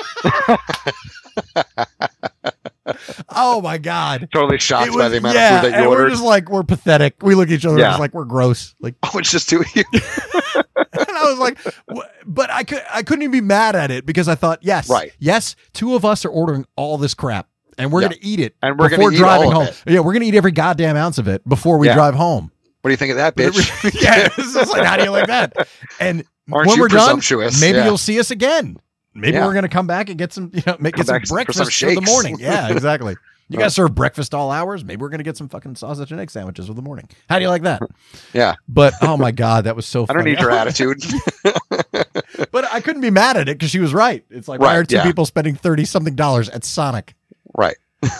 Oh my God. Totally shocked It by was- the amount yeah, of food that you and ordered. we're just like, we're pathetic. We look at each other Yeah. just like we're gross. Like, oh, it's just two of you. and I was like, wh- but I could I couldn't even be mad at it because I thought, yes, Right. yes, two of us are ordering all this crap. And we're Yeah. going to eat it And we're gonna before eat driving all of home. it. Yeah, we're going to eat every goddamn ounce of it before we Yeah. drive home. What do you think of that, bitch? Yeah, it's just like, how do you like that? And Aren't when you we're done, presumptuous? maybe Yeah. you'll see us again. Maybe Yeah. we're going to come back and get some, you know, make, Come get some back for some breakfast for the shakes. morning. Yeah, exactly. You Right. guys serve breakfast all hours. Maybe we're going to get some fucking sausage and egg sandwiches for the morning. How do you like that? Yeah. But oh my God, that was so I funny. don't need your attitude. But I couldn't be mad at it because she was right. It's like, why Right, are two yeah. people spending thirty something dollars at Sonic? Right.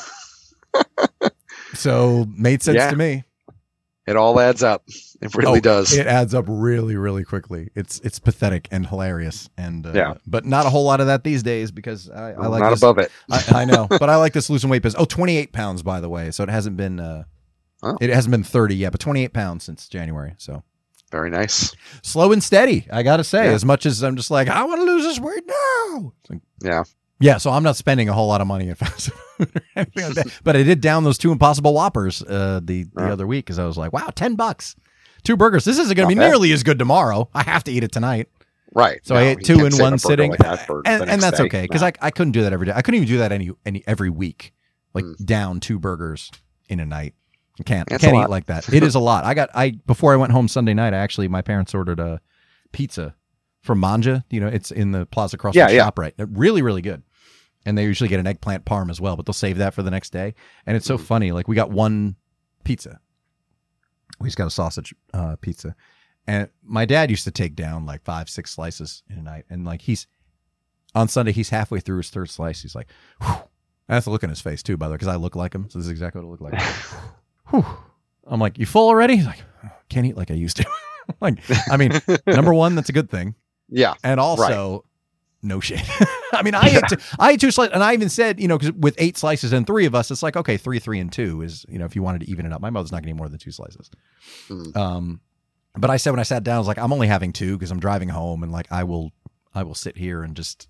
So made sense Yeah. to me. It all adds up. It really Oh, does. It adds up really, really quickly. It's it's pathetic and hilarious, and uh, Yeah. but not a whole lot of that these days because I, I Well, like not this, above it. I, I know, but I like this losing weight business. Oh, twenty-eight pounds, by the way. So it hasn't been uh, Oh. it hasn't been thirty yet, but twenty-eight pounds since January. So Very nice. slow and steady. I got to say, Yeah. as much as I'm just like, I want to lose this weight now. It's like, Yeah. yeah, so I'm not spending a whole lot of money at fast food or anything like that. But I did down those two Impossible Whoppers uh, the the Oh. other week because I was like, wow, ten bucks, two burgers. This isn't going to be Not bad. nearly as good tomorrow. I have to eat it tonight. Right. So I No, ate you two can't in save a one burger sitting, like that for the and, and next that's day. okay because No. I I couldn't do that every day. I couldn't even do that any any every week, like Mm. down two burgers in a night. I can't I That's a can't eat lot. like that. It is a lot. I got I before I went home Sunday night. I actually my parents ordered a pizza from Manja. You know, it's in the Plaza across Yeah, from yeah. ShopRite. Really, really good. And they usually get an eggplant parm as well, but they'll save that for the next day. And it's so Mm. funny. Like we got one pizza. We just got a sausage uh, pizza. And my dad used to take down like five, six slices in a night. And like he's on Sunday, he's halfway through his third slice. He's like, whew. I have to look in his face too, by the way, because I look like him. So this is exactly what it looked like. Whew. I'm like, you full already? He's like, "Oh, can't eat like I used to. Like, I mean, number one, that's a good thing. Yeah. And also, no shit. I mean, I ate two, I ate two slices, and I even said, you know, because with eight slices and three of us, it's like, okay, three, three, and two is, you know, if you wanted to even it up. My mother's not going to eat more than two slices. Mm. Um, but I said when I sat down, I was like, I'm only having two because I'm driving home, and like I will, I will sit here and just,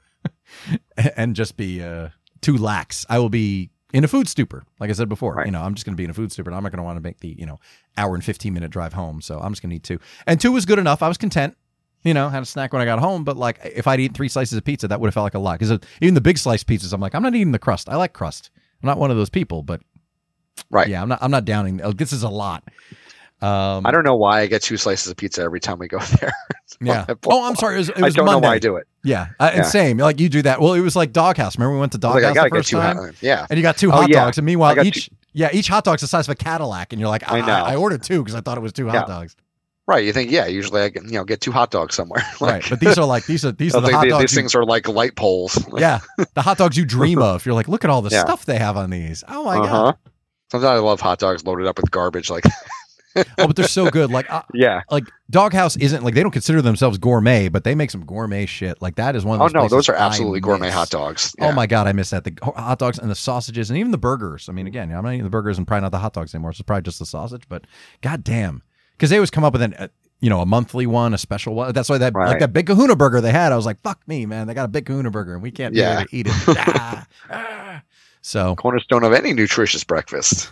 and just be uh, too lax. I will be in a food stupor, like I said before. Right. You know, I'm just going to be in a food stupor. And I'm not going to want to make the, you know, hour and fifteen minute drive home. So I'm just going to eat two, and two was good enough. I was content. You know, had a snack when I got home, but like if I'd eaten three slices of pizza, that would have felt like a lot. Because even the big slice pizzas, I'm like, I'm not eating the crust. I like crust. I'm not one of those people, but Right. yeah, I'm not. I'm not downing. oh, This is a lot. Um, I don't know why I get two slices of pizza every time we go there. Yeah. Oh, I'm sorry. It was, it I was don't Monday. know why I do it. Yeah. Uh, and Yeah. same. Like you do that. Well, it was like Doghouse. Remember we went to I was like, I Doghouse gotta the get first two time? hot- yeah. And you got two Oh, hot yeah. dogs. And meanwhile, I got each yeah, each hot dog's the size of a Cadillac. And you're like, I, I know. I, I ordered two because I thought it was two hot Yeah. dogs. Right. You think, yeah, usually I can, you know, get two hot dogs somewhere. Right. But these are like, these are, these I are the think hot they- dogs. These you- things are like light poles. yeah. The hot dogs you dream of. You're like, look at all the Yeah. stuff they have on these. Oh my Uh-huh. God. Sometimes I love hot dogs loaded up with garbage. Like, Oh, but they're so good. Like, uh, yeah. like Doghouse isn't like, they don't consider themselves gourmet, but they make some gourmet shit. Like that is one of Oh those no, places those are I absolutely gourmet miss. hot dogs. Oh Yeah. my God, I miss that. The hot dogs and the sausages and even the burgers. I mean, again, I'm not eating the burgers and probably not the hot dogs anymore. It's probably just the sausage, but God damn. Because they always come up with an, uh, you know, a monthly one, a special one. That's why that, like Right. that Big Kahuna burger they had, I was like, fuck me, man. They got a Big Kahuna burger and we can't be Yeah. here to eat it. ah, ah. So Cornerstone of any nutritious breakfast.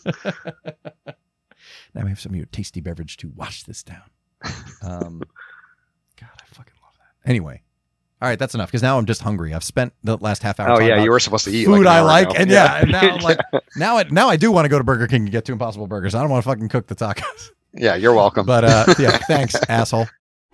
now we have some of your tasty beverage to wash this down. Um, God, I fucking love that. Anyway. All right, that's enough because now I'm just hungry. I've spent the last half hour. Oh talking yeah, about you were supposed to eat food like an I hour like, ago. and yeah, and now I'm like, now I now I do want to go to Burger King and get two Impossible Burgers. I don't want to fucking cook the tacos. Yeah, you're welcome. But uh, yeah, thanks, asshole.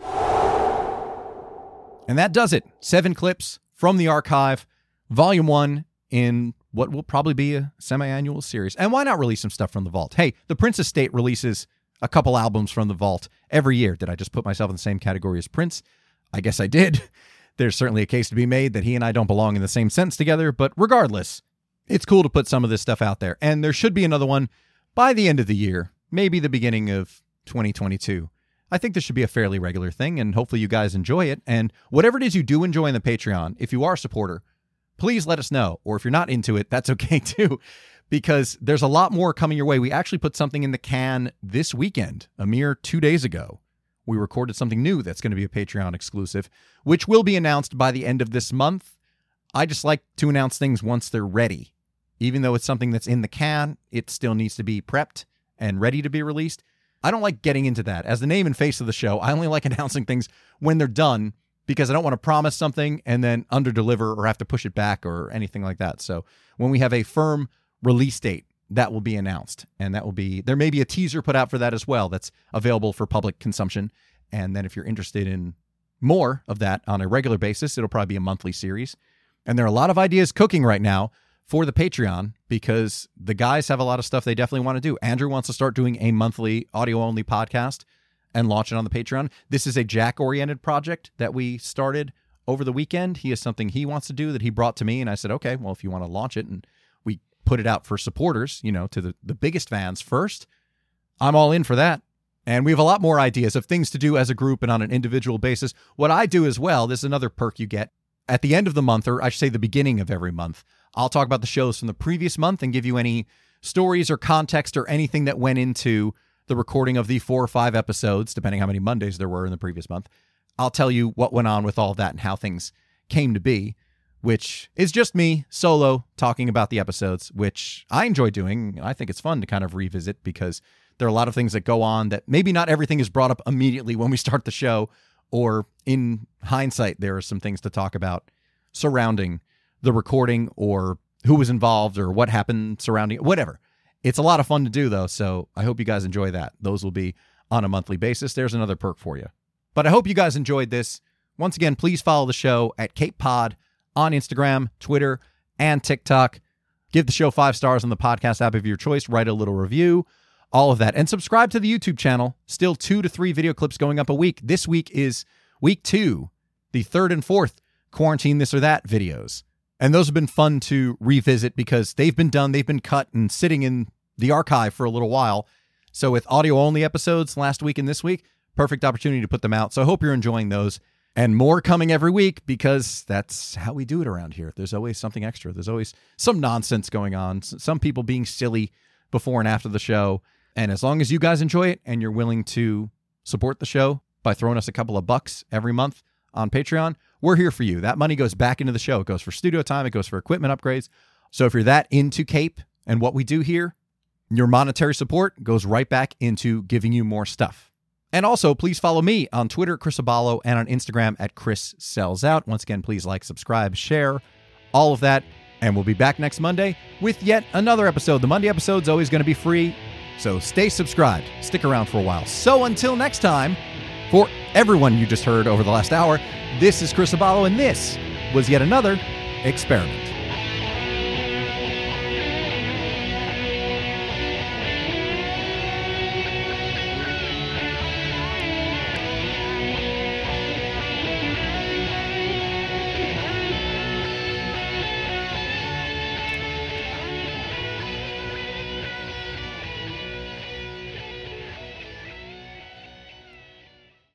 And that does it. Seven clips from the archive, volume one in what will probably be a semi-annual series. And why not release some stuff from the vault? Hey, the Prince Estate releases a couple albums from the vault every year. Did I just put myself in the same category as Prince? I guess I did. There's certainly a case to be made that he and I don't belong in the same sentence together, but regardless, it's cool to put some of this stuff out there. And there should be another one by the end of the year, maybe the beginning of twenty twenty-two. I think this should be a fairly regular thing, and hopefully you guys enjoy it. And whatever it is you do enjoy in the Patreon, if you are a supporter, please let us know. Or if you're not into it, that's okay too, because there's a lot more coming your way. We actually put something in the can this weekend, a mere two days ago. We recorded something new that's going to be a Patreon exclusive, which will be announced by the end of this month. I just like to announce things once they're ready. Even though it's something that's in the can, it still needs to be prepped and ready to be released. I don't like getting into that. As the name and face of the show, I only like announcing things when they're done because I don't want to promise something and then underdeliver or have to push it back or anything like that. So when we have a firm release date, that will be announced. And that will be, there may be a teaser put out for that as well that's available for public consumption. And then if you're interested in more of that on a regular basis, it'll probably be a monthly series. And there are a lot of ideas cooking right now for the Patreon because the guys have a lot of stuff they definitely want to do. Andrew wants to start doing a monthly audio-only podcast and launch it on the Patreon. This is a Jack-oriented project that we started over the weekend. He has something he wants to do that he brought to me, and I said, okay, well, if you want to launch it, and we put it out for supporters, you know, to the, the biggest fans first, I'm all in for that. And we have a lot more ideas of things to do as a group and on an individual basis. What I do as well, this is another perk you get. At the end of the month, or I should say the beginning of every month, I'll talk about the shows from the previous month and give you any stories or context or anything that went into the recording of the four or five episodes, depending how many Mondays there were in the previous month. I'll tell you what went on with all of that and how things came to be, which is just me solo talking about the episodes, which I enjoy doing. I think it's fun to kind of revisit because there are a lot of things that go on that maybe not everything is brought up immediately when we start the show, or in hindsight, there are some things to talk about surrounding the recording or who was involved or what happened surrounding it, whatever. It's a lot of fun to do, though, so I hope you guys enjoy that. Those will be on a monthly basis. There's another perk for you. But I hope you guys enjoyed this. Once again, please follow the show at Cape Pod on Instagram, Twitter, and TikTok. Give the show five stars on the podcast app of your choice. Write a little review. All of that. And subscribe to the YouTube channel. Still two to three video clips going up a week. This week is week two, the third and fourth Quarantine This or That videos. And those have been fun to revisit because they've been done, they've been cut and sitting in the archive for a little while. So with audio-only episodes last week and this week, perfect opportunity to put them out. So I hope you're enjoying those. And more coming every week because that's how we do it around here. There's always something extra. There's always some nonsense going on. Some people being silly before and after the show. And as long as you guys enjoy it and you're willing to support the show by throwing us a couple of bucks every month on Patreon, we're here for you. That money goes back into the show. It goes for studio time. It goes for equipment upgrades. So if you're that into Cape and what we do here, your monetary support goes right back into giving you more stuff. And also, please follow me on Twitter, Chris Abalo, and on Instagram at Chris Sells Out. Once again, please like, subscribe, share, all of that. And we'll be back next Monday with yet another episode. The Monday episode's always going to be free. So stay subscribed. Stick around for a while. So until next time, for everyone you just heard over the last hour, this is Chris Abalo, and this was yet another experiment.